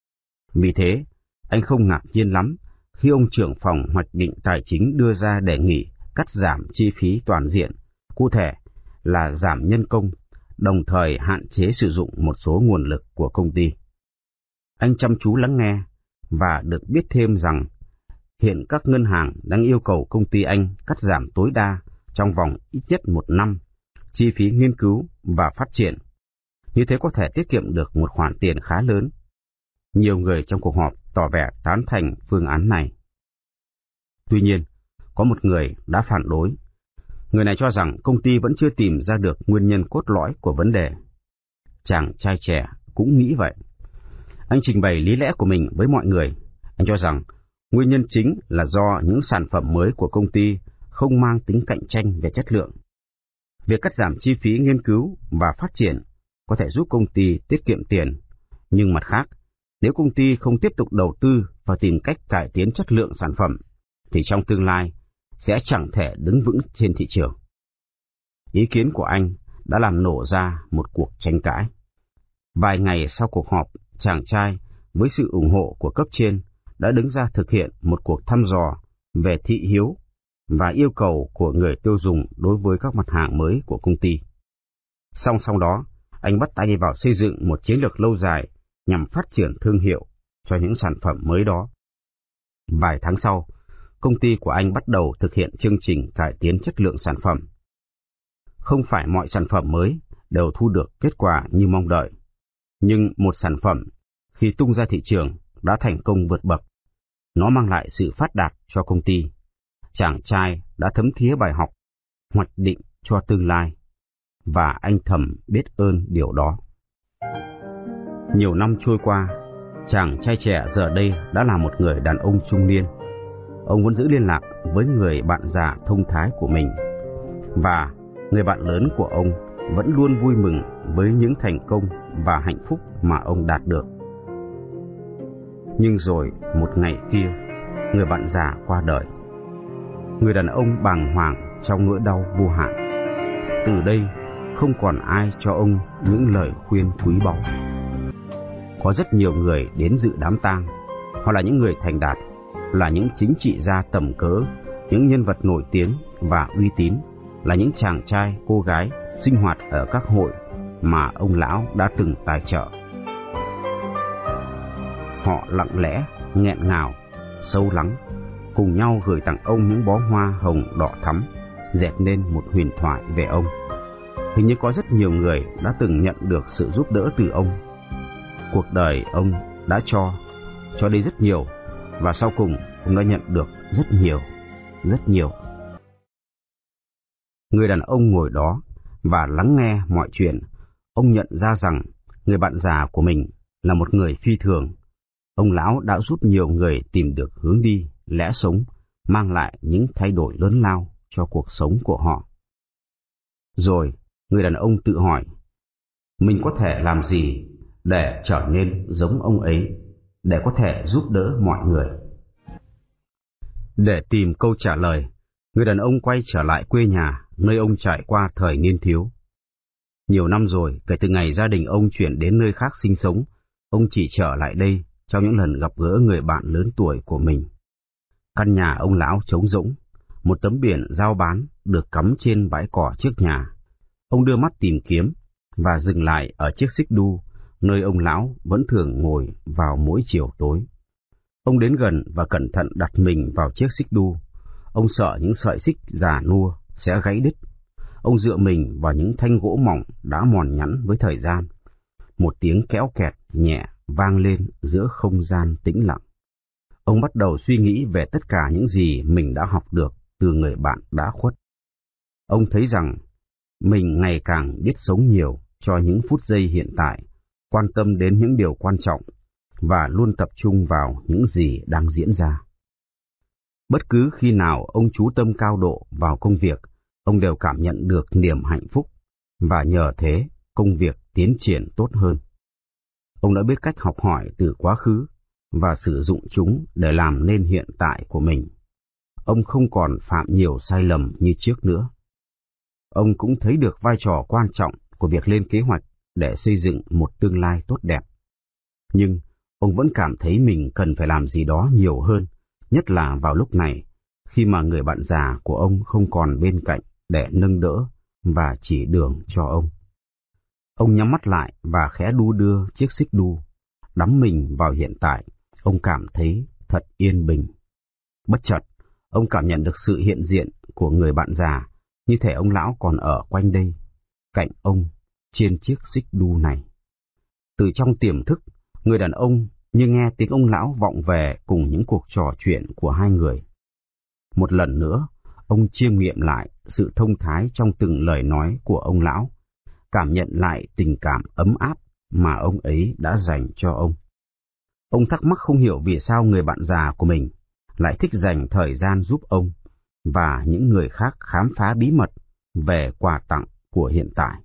Vì thế, anh không ngạc nhiên lắm khi ông trưởng phòng hoạch định tài chính đưa ra đề nghị cắt giảm chi phí toàn diện, cụ thể là giảm nhân công, đồng thời hạn chế sử dụng một số nguồn lực của công ty. Anh chăm chú lắng nghe và được biết thêm rằng hiện các ngân hàng đang yêu cầu công ty anh cắt giảm tối đa trong vòng ít nhất 1 năm chi phí nghiên cứu và phát triển. Như thế có thể tiết kiệm được một khoản tiền khá lớn. Nhiều người trong cuộc họp tỏ vẻ tán thành phương án này. Tuy nhiên, có một người đã phản đối. Người này cho rằng công ty vẫn chưa tìm ra được nguyên nhân cốt lõi của vấn đề. Chàng trai trẻ cũng nghĩ vậy. Anh trình bày lý lẽ của mình với mọi người. Anh cho rằng nguyên nhân chính là do những sản phẩm mới của công ty không mang tính cạnh tranh về chất lượng. Việc cắt giảm chi phí nghiên cứu và phát triển có thể giúp công ty tiết kiệm tiền, nhưng mặt khác, nếu công ty không tiếp tục đầu tư và tìm cách cải tiến chất lượng sản phẩm, thì trong tương lai sẽ chẳng thể đứng vững trên thị trường. Ý kiến của anh đã làm nổ ra một cuộc tranh cãi. Vài ngày sau cuộc họp, chàng trai với sự ủng hộ của cấp trên đã đứng ra thực hiện một cuộc thăm dò về thị hiếu và yêu cầu của người tiêu dùng đối với các mặt hàng mới của công ty. Song song đó, anh bắt tay vào xây dựng một chiến lược lâu dài nhằm phát triển thương hiệu cho những sản phẩm mới đó. Vài tháng sau, công ty của anh bắt đầu thực hiện chương trình cải tiến chất lượng sản phẩm. Không phải mọi sản phẩm mới đều thu được kết quả như mong đợi, nhưng một sản phẩm khi tung ra thị trường đã thành công vượt bậc. Nó mang lại sự phát đạt cho công ty. Chàng trai đã thấm thía bài học, hoạch định cho tương lai, và anh thầm biết ơn điều đó. Nhiều năm trôi qua, chàng trai trẻ giờ đây đã là một người đàn ông trung niên. Ông vẫn giữ liên lạc với người bạn già thông thái của mình, và người bạn lớn của ông vẫn luôn vui mừng với những thành công và hạnh phúc mà ông đạt được. Nhưng rồi một ngày kia, người bạn già qua đời. Người đàn ông bàng hoàng trong nỗi đau vô hạn. Từ đây không còn ai cho ông những lời khuyên quý báu. Có rất nhiều người đến dự đám tang. Họ là những người thành đạt, là những chính trị gia tầm cỡ, những nhân vật nổi tiếng và uy tín, là những chàng trai, cô gái sinh hoạt ở các hội mà ông lão đã từng tài trợ. Họ lặng lẽ, nghẹn ngào, sâu lắng, cùng nhau gửi tặng ông những bó hoa hồng đỏ thắm, dệt nên một huyền thoại về ông. Hình như có rất nhiều người đã từng nhận được sự giúp đỡ từ ông. Cuộc đời ông đã cho đi rất nhiều, và sau cùng ông đã nhận được rất nhiều, rất nhiều. Người đàn ông ngồi đó và lắng nghe mọi chuyện. Ông nhận ra rằng người bạn già của mình là một người phi thường. Ông lão đã giúp nhiều người tìm được hướng đi, lẽ sống, mang lại những thay đổi lớn lao cho cuộc sống của họ. Rồi, người đàn ông tự hỏi, mình có thể làm gì để trở nên giống ông ấy, để có thể giúp đỡ mọi người? Để tìm câu trả lời, người đàn ông quay trở lại quê nhà, nơi ông trải qua thời niên thiếu. Nhiều năm rồi, kể từ ngày gia đình ông chuyển đến nơi khác sinh sống, ông chỉ trở lại đây trong những lần gặp gỡ người bạn lớn tuổi của mình. Căn nhà ông lão trống rỗng, một tấm biển giao bán được cắm trên bãi cỏ trước nhà. Ông đưa mắt tìm kiếm và dừng lại ở chiếc xích đu, nơi ông lão vẫn thường ngồi vào mỗi chiều tối. Ông đến gần và cẩn thận đặt mình vào chiếc xích đu. Ông sợ những sợi xích già nua sẽ gãy đứt. Ông dựa mình vào những thanh gỗ mỏng đã mòn nhẵn với thời gian. Một tiếng kéo kẹt nhẹ vang lên giữa không gian tĩnh lặng. Ông bắt đầu suy nghĩ về tất cả những gì mình đã học được từ người bạn đã khuất. Ông thấy rằng mình ngày càng biết sống nhiều cho những phút giây hiện tại, quan tâm đến những điều quan trọng và luôn tập trung vào những gì đang diễn ra. Bất cứ khi nào ông chú tâm cao độ vào công việc, ông đều cảm nhận được niềm hạnh phúc, và nhờ thế công việc tiến triển tốt hơn. Ông đã biết cách học hỏi từ quá khứ và sử dụng chúng để làm nên hiện tại của mình. ông không còn phạm nhiều sai lầm như trước nữa. Ông cũng thấy được vai trò quan trọng của việc lên kế hoạch để xây dựng một tương lai tốt đẹp. Nhưng ông vẫn cảm thấy mình cần phải làm gì đó nhiều hơn, nhất là vào lúc này, khi mà người bạn già của ông không còn bên cạnh để nâng đỡ và chỉ đường cho ông. Ông nhắm mắt lại và khẽ đu đưa chiếc xích đu, đắm mình vào hiện tại. Ông cảm thấy thật yên bình. Bất chợt, ông cảm nhận được sự hiện diện của người bạn già, như thể ông lão còn ở quanh đây, cạnh ông, trên chiếc xích đu này. Từ trong tiềm thức, người đàn ông như nghe tiếng ông lão vọng về cùng những cuộc trò chuyện của hai người. Một lần nữa, ông chiêm nghiệm lại sự thông thái trong từng lời nói của ông lão, cảm nhận lại tình cảm ấm áp mà ông ấy đã dành cho ông. Ông thắc mắc không hiểu vì sao người bạn già của mình lại thích dành thời gian giúp ông và những người khác khám phá bí mật về quà tặng của hiện tại.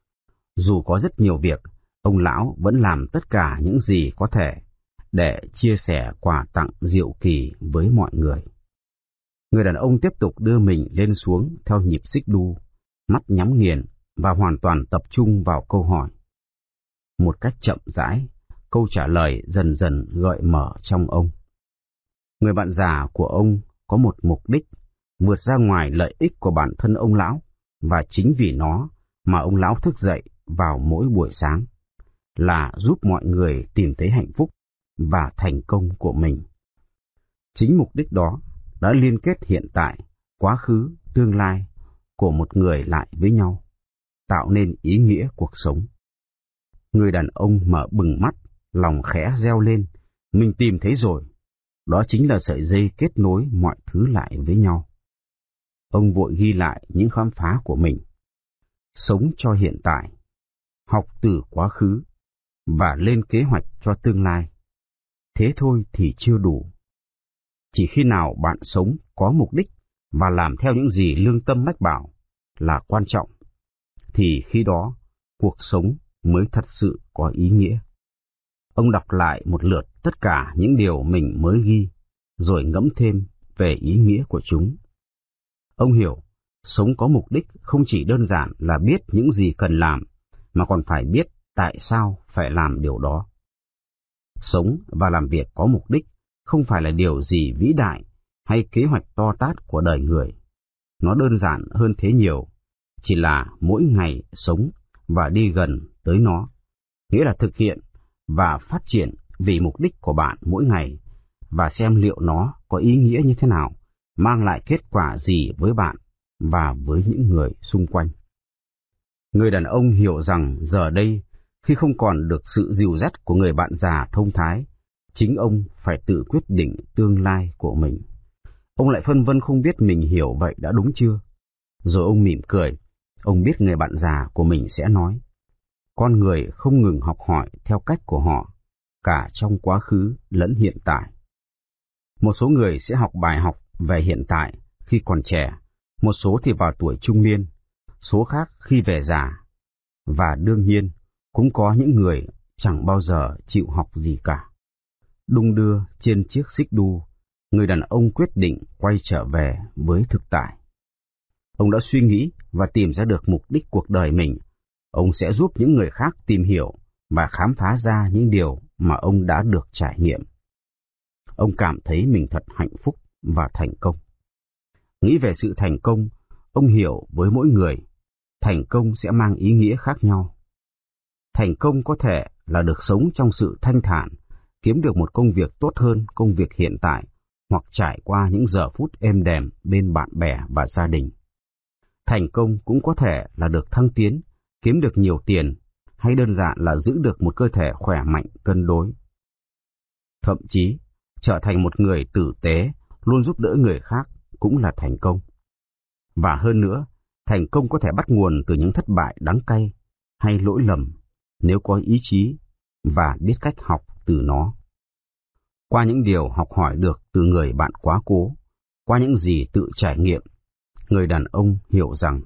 Dù có rất nhiều việc, ông lão vẫn làm tất cả những gì có thể để chia sẻ quà tặng diệu kỳ với mọi người. Người đàn ông tiếp tục đưa mình lên xuống theo nhịp xích đu, mắt nhắm nghiền và hoàn toàn tập trung vào câu hỏi. Một cách chậm rãi, câu trả lời dần dần gợi mở trong ông. Người bạn già của ông có một mục đích vượt ra ngoài lợi ích của bản thân ông lão, và chính vì nó mà ông lão thức dậy vào mỗi buổi sáng, là giúp mọi người tìm thấy hạnh phúc và thành công của mình. Chính mục đích đó đã liên kết hiện tại, quá khứ, tương lai của một người lại với nhau, tạo nên ý nghĩa cuộc sống. Người đàn ông mở bừng mắt, lòng khẽ reo lên, mình tìm thấy rồi. Đó chính là sợi dây kết nối mọi thứ lại với nhau. Ông vội ghi lại những khám phá của mình. Sống cho hiện tại, học từ quá khứ và lên kế hoạch cho tương lai. Thế thôi thì chưa đủ. Chỉ khi nào bạn sống có mục đích và làm theo những gì lương tâm mách bảo là quan trọng, thì khi đó cuộc sống mới thật sự có ý nghĩa. Ông đọc lại một lượt tất cả những điều mình mới ghi, rồi ngẫm thêm về ý nghĩa của chúng. Ông hiểu, sống có mục đích không chỉ đơn giản là biết những gì cần làm, mà còn phải biết tại sao phải làm điều đó. Sống và làm việc có mục đích không phải là điều gì vĩ đại hay kế hoạch to tát của đời người. Nó đơn giản hơn thế nhiều, chỉ là mỗi ngày sống và đi gần tới nó, nghĩa là thực hiện và phát triển vì mục đích của bạn mỗi ngày, và xem liệu nó có ý nghĩa như thế nào, mang lại kết quả gì với bạn và với những người xung quanh. Người đàn ông hiểu rằng giờ đây, khi không còn được sự dìu dắt của người bạn già thông thái, chính ông phải tự quyết định tương lai của mình. Ông lại phân vân không biết mình hiểu vậy đã đúng chưa. Rồi ông mỉm cười, ông biết người bạn già của mình sẽ nói. Con người không ngừng học hỏi theo cách của họ, cả trong quá khứ lẫn hiện tại. Một số người sẽ học bài học về hiện tại khi còn trẻ, một số thì vào tuổi trung niên, số khác khi về già. Và đương nhiên, cũng có những người chẳng bao giờ chịu học gì cả. Đung đưa trên chiếc xích đu, người đàn ông quyết định quay trở về với thực tại. Ông đã suy nghĩ và tìm ra được mục đích cuộc đời mình. Ông sẽ giúp những người khác tìm hiểu và khám phá ra những điều mà ông đã được trải nghiệm. Ông cảm thấy mình thật hạnh phúc và thành công. Nghĩ về sự thành công, ông hiểu với mỗi người, thành công sẽ mang ý nghĩa khác nhau. Thành công có thể là được sống trong sự thanh thản, kiếm được một công việc tốt hơn công việc hiện tại, hoặc trải qua những giờ phút êm đềm bên bạn bè và gia đình. Thành công cũng có thể là được thăng tiến, kiếm được nhiều tiền, hay đơn giản là giữ được một cơ thể khỏe mạnh cân đối. Thậm chí, trở thành một người tử tế, luôn giúp đỡ người khác cũng là thành công. Và hơn nữa, thành công có thể bắt nguồn từ những thất bại đắng cay hay lỗi lầm, nếu có ý chí và biết cách học từ nó. Qua những điều học hỏi được từ người bạn quá cố, qua những gì tự trải nghiệm, người đàn ông hiểu rằng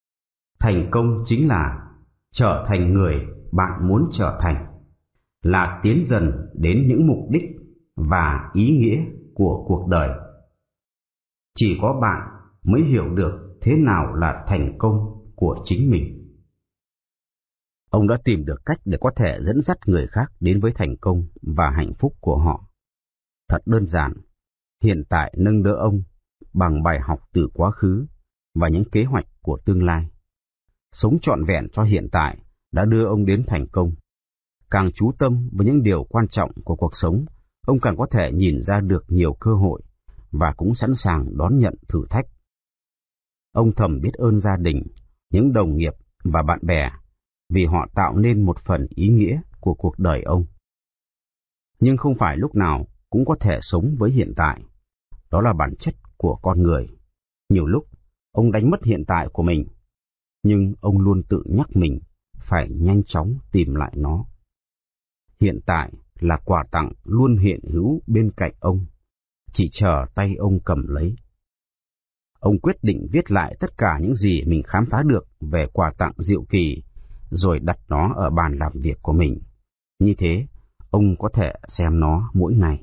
thành công chính là trở thành người bạn muốn trở thành, là tiến dần đến những mục đích và ý nghĩa của cuộc đời. Chỉ có bạn mới hiểu được thế nào là thành công của chính mình. Ông đã tìm được cách để có thể dẫn dắt người khác đến với thành công và hạnh phúc của họ. Thật đơn giản, hiện tại nâng đỡ ông bằng bài học từ quá khứ và những kế hoạch của tương lai. Sống trọn vẹn cho hiện tại đã đưa ông đến thành công. Càng chú tâm với những điều quan trọng của cuộc sống, ông càng có thể nhìn ra được nhiều cơ hội và cũng sẵn sàng đón nhận thử thách. Ông thầm biết ơn gia đình, những đồng nghiệp và bạn bè vì họ tạo nên một phần ý nghĩa của cuộc đời ông. Nhưng không phải lúc nào cũng có thể sống với hiện tại. Đó là bản chất của con người. Nhiều lúc, ông đánh mất hiện tại của mình, nhưng ông luôn tự nhắc mình phải nhanh chóng tìm lại nó. Hiện tại là quà tặng luôn hiện hữu bên cạnh ông, chỉ chờ tay ông cầm lấy. Ông quyết định viết lại tất cả những gì mình khám phá được về quà tặng diệu kỳ, rồi đặt nó ở bàn làm việc của mình. Như thế, ông có thể xem nó mỗi ngày.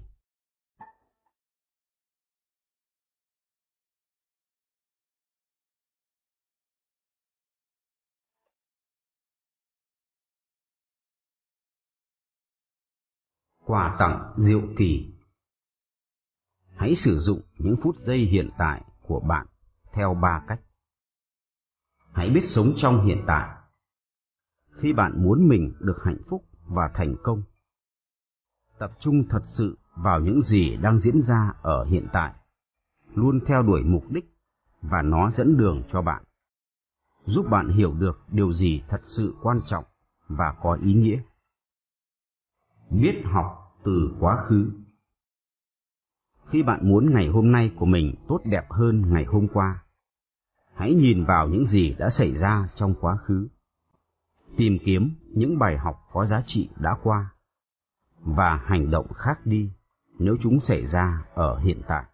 Quà tặng diệu kỳ. Hãy sử dụng những phút giây hiện tại của bạn theo 3 cách. Hãy biết sống trong hiện tại. Khi bạn muốn mình được hạnh phúc và thành công, tập trung thật sự vào những gì đang diễn ra ở hiện tại, luôn theo đuổi mục đích và nó dẫn đường cho bạn, giúp bạn hiểu được điều gì thật sự quan trọng và có ý nghĩa. Biết học từ quá khứ. Khi bạn muốn ngày hôm nay của mình tốt đẹp hơn ngày hôm qua, hãy nhìn vào những gì đã xảy ra trong quá khứ, tìm kiếm những bài học có giá trị đã qua, và hành động khác đi nếu chúng xảy ra ở hiện tại.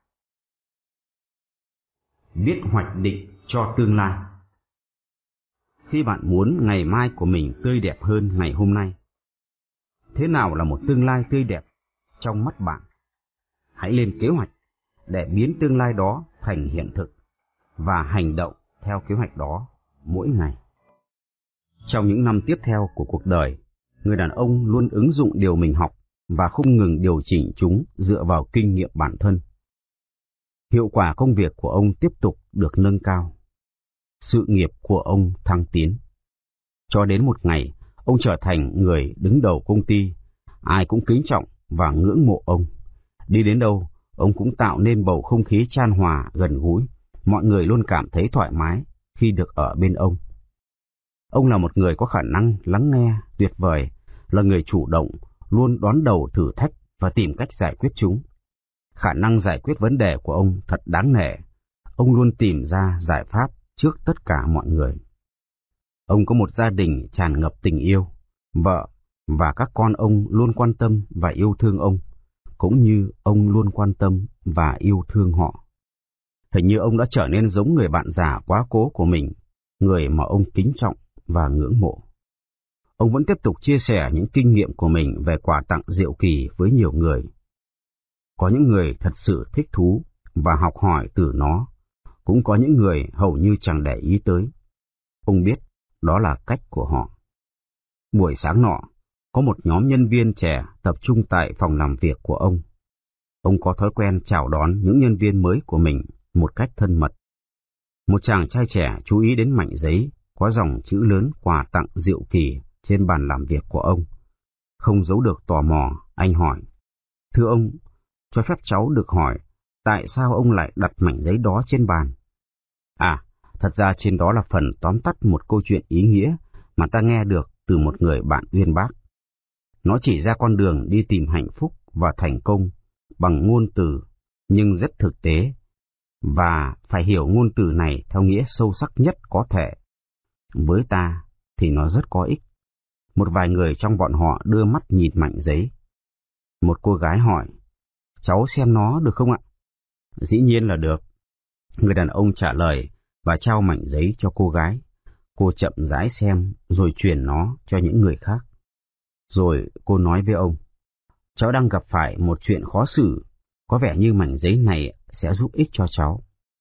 Biết hoạch định cho tương lai. Khi bạn muốn ngày mai của mình tươi đẹp hơn ngày hôm nay, thế nào là một tương lai tươi đẹp trong mắt bạn? Hãy lên kế hoạch để biến tương lai đó thành hiện thực và hành động theo kế hoạch đó mỗi ngày. Trong những năm tiếp theo của cuộc đời, người đàn ông luôn ứng dụng điều mình học và không ngừng điều chỉnh chúng dựa vào kinh nghiệm bản thân. Hiệu quả công việc của ông tiếp tục được nâng cao. Sự nghiệp của ông thăng tiến. Cho đến một ngày, ông trở thành người đứng đầu công ty, ai cũng kính trọng và ngưỡng mộ ông. Đi đến đâu, ông cũng tạo nên bầu không khí chan hòa, gần gũi, mọi người luôn cảm thấy thoải mái khi được ở bên ông. Ông là một người có khả năng lắng nghe tuyệt vời, là người chủ động, luôn đón đầu thử thách và tìm cách giải quyết chúng. Khả năng giải quyết vấn đề của ông thật đáng nể. Ông luôn tìm ra giải pháp trước tất cả mọi người. Ông có một gia đình tràn ngập tình yêu, vợ và các con ông luôn quan tâm và yêu thương ông, cũng như ông luôn quan tâm và yêu thương họ. Hình như ông đã trở nên giống người bạn già quá cố của mình, người mà ông kính trọng và ngưỡng mộ. Ông vẫn tiếp tục chia sẻ những kinh nghiệm của mình về quà tặng diệu kỳ với nhiều người. Có những người thật sự thích thú và học hỏi từ nó, cũng có những người hầu như chẳng để ý tới. Ông biết đó là cách của họ. Buổi sáng nọ, có một nhóm nhân viên trẻ tập trung tại phòng làm việc của ông. Ông có thói quen chào đón những nhân viên mới của mình một cách thân mật. Một chàng trai trẻ chú ý đến mảnh giấy có dòng chữ lớn quà tặng diệu kỳ trên bàn làm việc của ông. Không giấu được tò mò, anh hỏi: "Thưa ông, cho phép cháu được hỏi, tại sao ông lại đặt mảnh giấy đó trên bàn?" "À, thật ra trên đó là phần tóm tắt một câu chuyện ý nghĩa mà ta nghe được từ một người bạn uyên bác. Nó chỉ ra con đường đi tìm hạnh phúc và thành công bằng ngôn từ, nhưng rất thực tế, và phải hiểu ngôn từ này theo nghĩa sâu sắc nhất có thể. Với ta thì nó rất có ích." Một vài người trong bọn họ đưa mắt nhìn mảnh giấy. Một cô gái hỏi: "Cháu xem nó được không ạ?" "Dĩ nhiên là được." Người đàn ông trả lời và trao mảnh giấy cho cô gái. Cô chậm rãi xem rồi truyền nó cho những người khác. Rồi cô nói với ông: "Cháu đang gặp phải một chuyện khó xử, có vẻ như mảnh giấy này sẽ giúp ích cho cháu."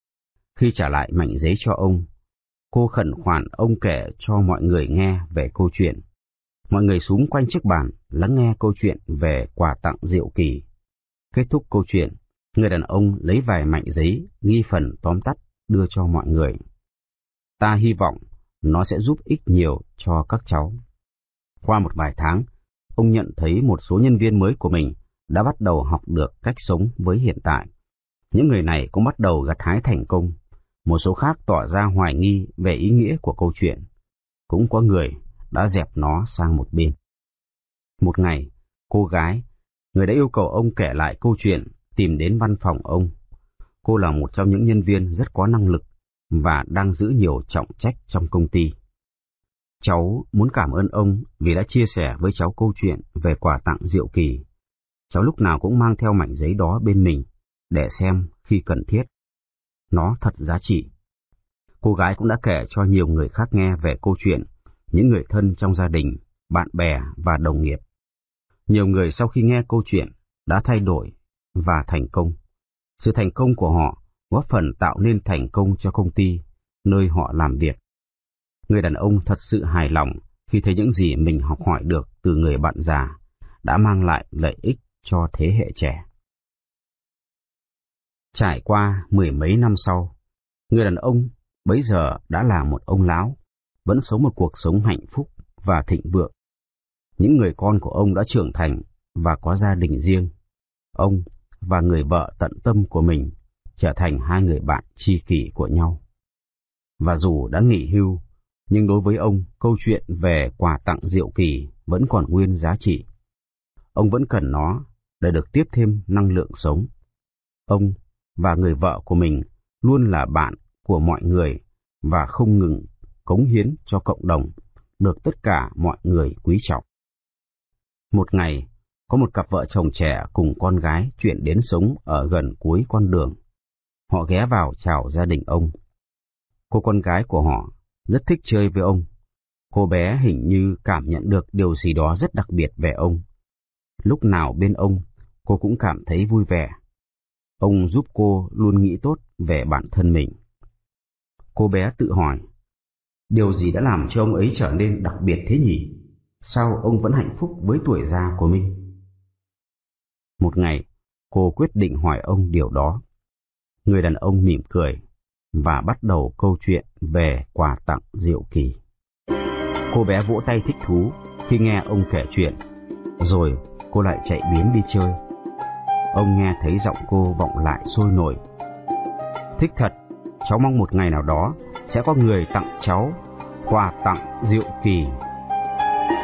Khi trả lại mảnh giấy cho ông, cô khẩn khoản ông kể cho mọi người nghe về câu chuyện. Mọi người xúm quanh chiếc bàn lắng nghe câu chuyện về quà tặng diệu kỳ. Kết thúc câu chuyện, người đàn ông lấy vài mảnh giấy ghi phần tóm tắt đưa cho mọi người. Ta hy vọng nó sẽ giúp ích nhiều cho các cháu. Qua một vài tháng, ông nhận thấy một số nhân viên mới của mình đã bắt đầu học được cách sống với hiện tại. Những người này cũng bắt đầu gặt hái thành công. Một số khác tỏ ra hoài nghi về ý nghĩa của câu chuyện. Cũng có người đã dẹp nó sang một bên. Một ngày, cô gái, người đã yêu cầu ông kể lại câu chuyện, tìm đến văn phòng ông. Cô là một trong những nhân viên rất có năng lực và đang giữ nhiều trọng trách trong công ty. Cháu muốn cảm ơn ông vì đã chia sẻ với cháu câu chuyện về quà tặng diệu kỳ. Cháu lúc nào cũng mang theo mảnh giấy đó bên mình để xem khi cần thiết. Nó thật giá trị. Cô gái cũng đã kể cho nhiều người khác nghe về câu chuyện, những người thân trong gia đình, bạn bè và đồng nghiệp. Nhiều người sau khi nghe câu chuyện đã thay đổi và thành công. Sự thành công của họ góp phần tạo nên thành công cho công ty, nơi họ làm việc. Người đàn ông thật sự hài lòng khi thấy những gì mình học hỏi được từ người bạn già đã mang lại lợi ích cho thế hệ trẻ. Trải qua 10 mấy năm sau, người đàn ông bấy giờ đã là một ông lão, vẫn sống một cuộc sống hạnh phúc và thịnh vượng. Những người con của ông đã trưởng thành và có gia đình riêng. Ông và người vợ tận tâm của mình trở thành hai người bạn tri kỷ của nhau. Và dù đã nghỉ hưu, nhưng đối với ông, câu chuyện về quà tặng diệu kỳ vẫn còn nguyên giá trị. Ông vẫn cần nó để được tiếp thêm năng lượng sống. Ông và người vợ của mình luôn là bạn của mọi người và không ngừng cống hiến cho cộng đồng, được tất cả mọi người quý trọng. Một ngày, có một cặp vợ chồng trẻ cùng con gái chuyển đến sống ở gần cuối con đường. Họ ghé vào chào gia đình ông. Cô con gái của họ rất thích chơi với ông. Cô bé hình như cảm nhận được điều gì đó rất đặc biệt về ông. Lúc nào bên ông, cô cũng cảm thấy vui vẻ. Ông giúp cô luôn nghĩ tốt về bản thân mình. Cô bé tự hỏi, điều gì đã làm cho ông ấy trở nên đặc biệt thế nhỉ? Sao ông vẫn hạnh phúc với tuổi già của mình? Một ngày, cô quyết định hỏi ông điều đó. Người đàn ông mỉm cười và bắt đầu câu chuyện về quà tặng diệu kỳ. Cô bé vỗ tay thích thú khi nghe ông kể chuyện, rồi cô lại chạy biến đi chơi. Ông nghe thấy giọng cô vọng lại sôi nổi. Thích thật, cháu mong một ngày nào đó sẽ có người tặng cháu quà tặng diệu kỳ.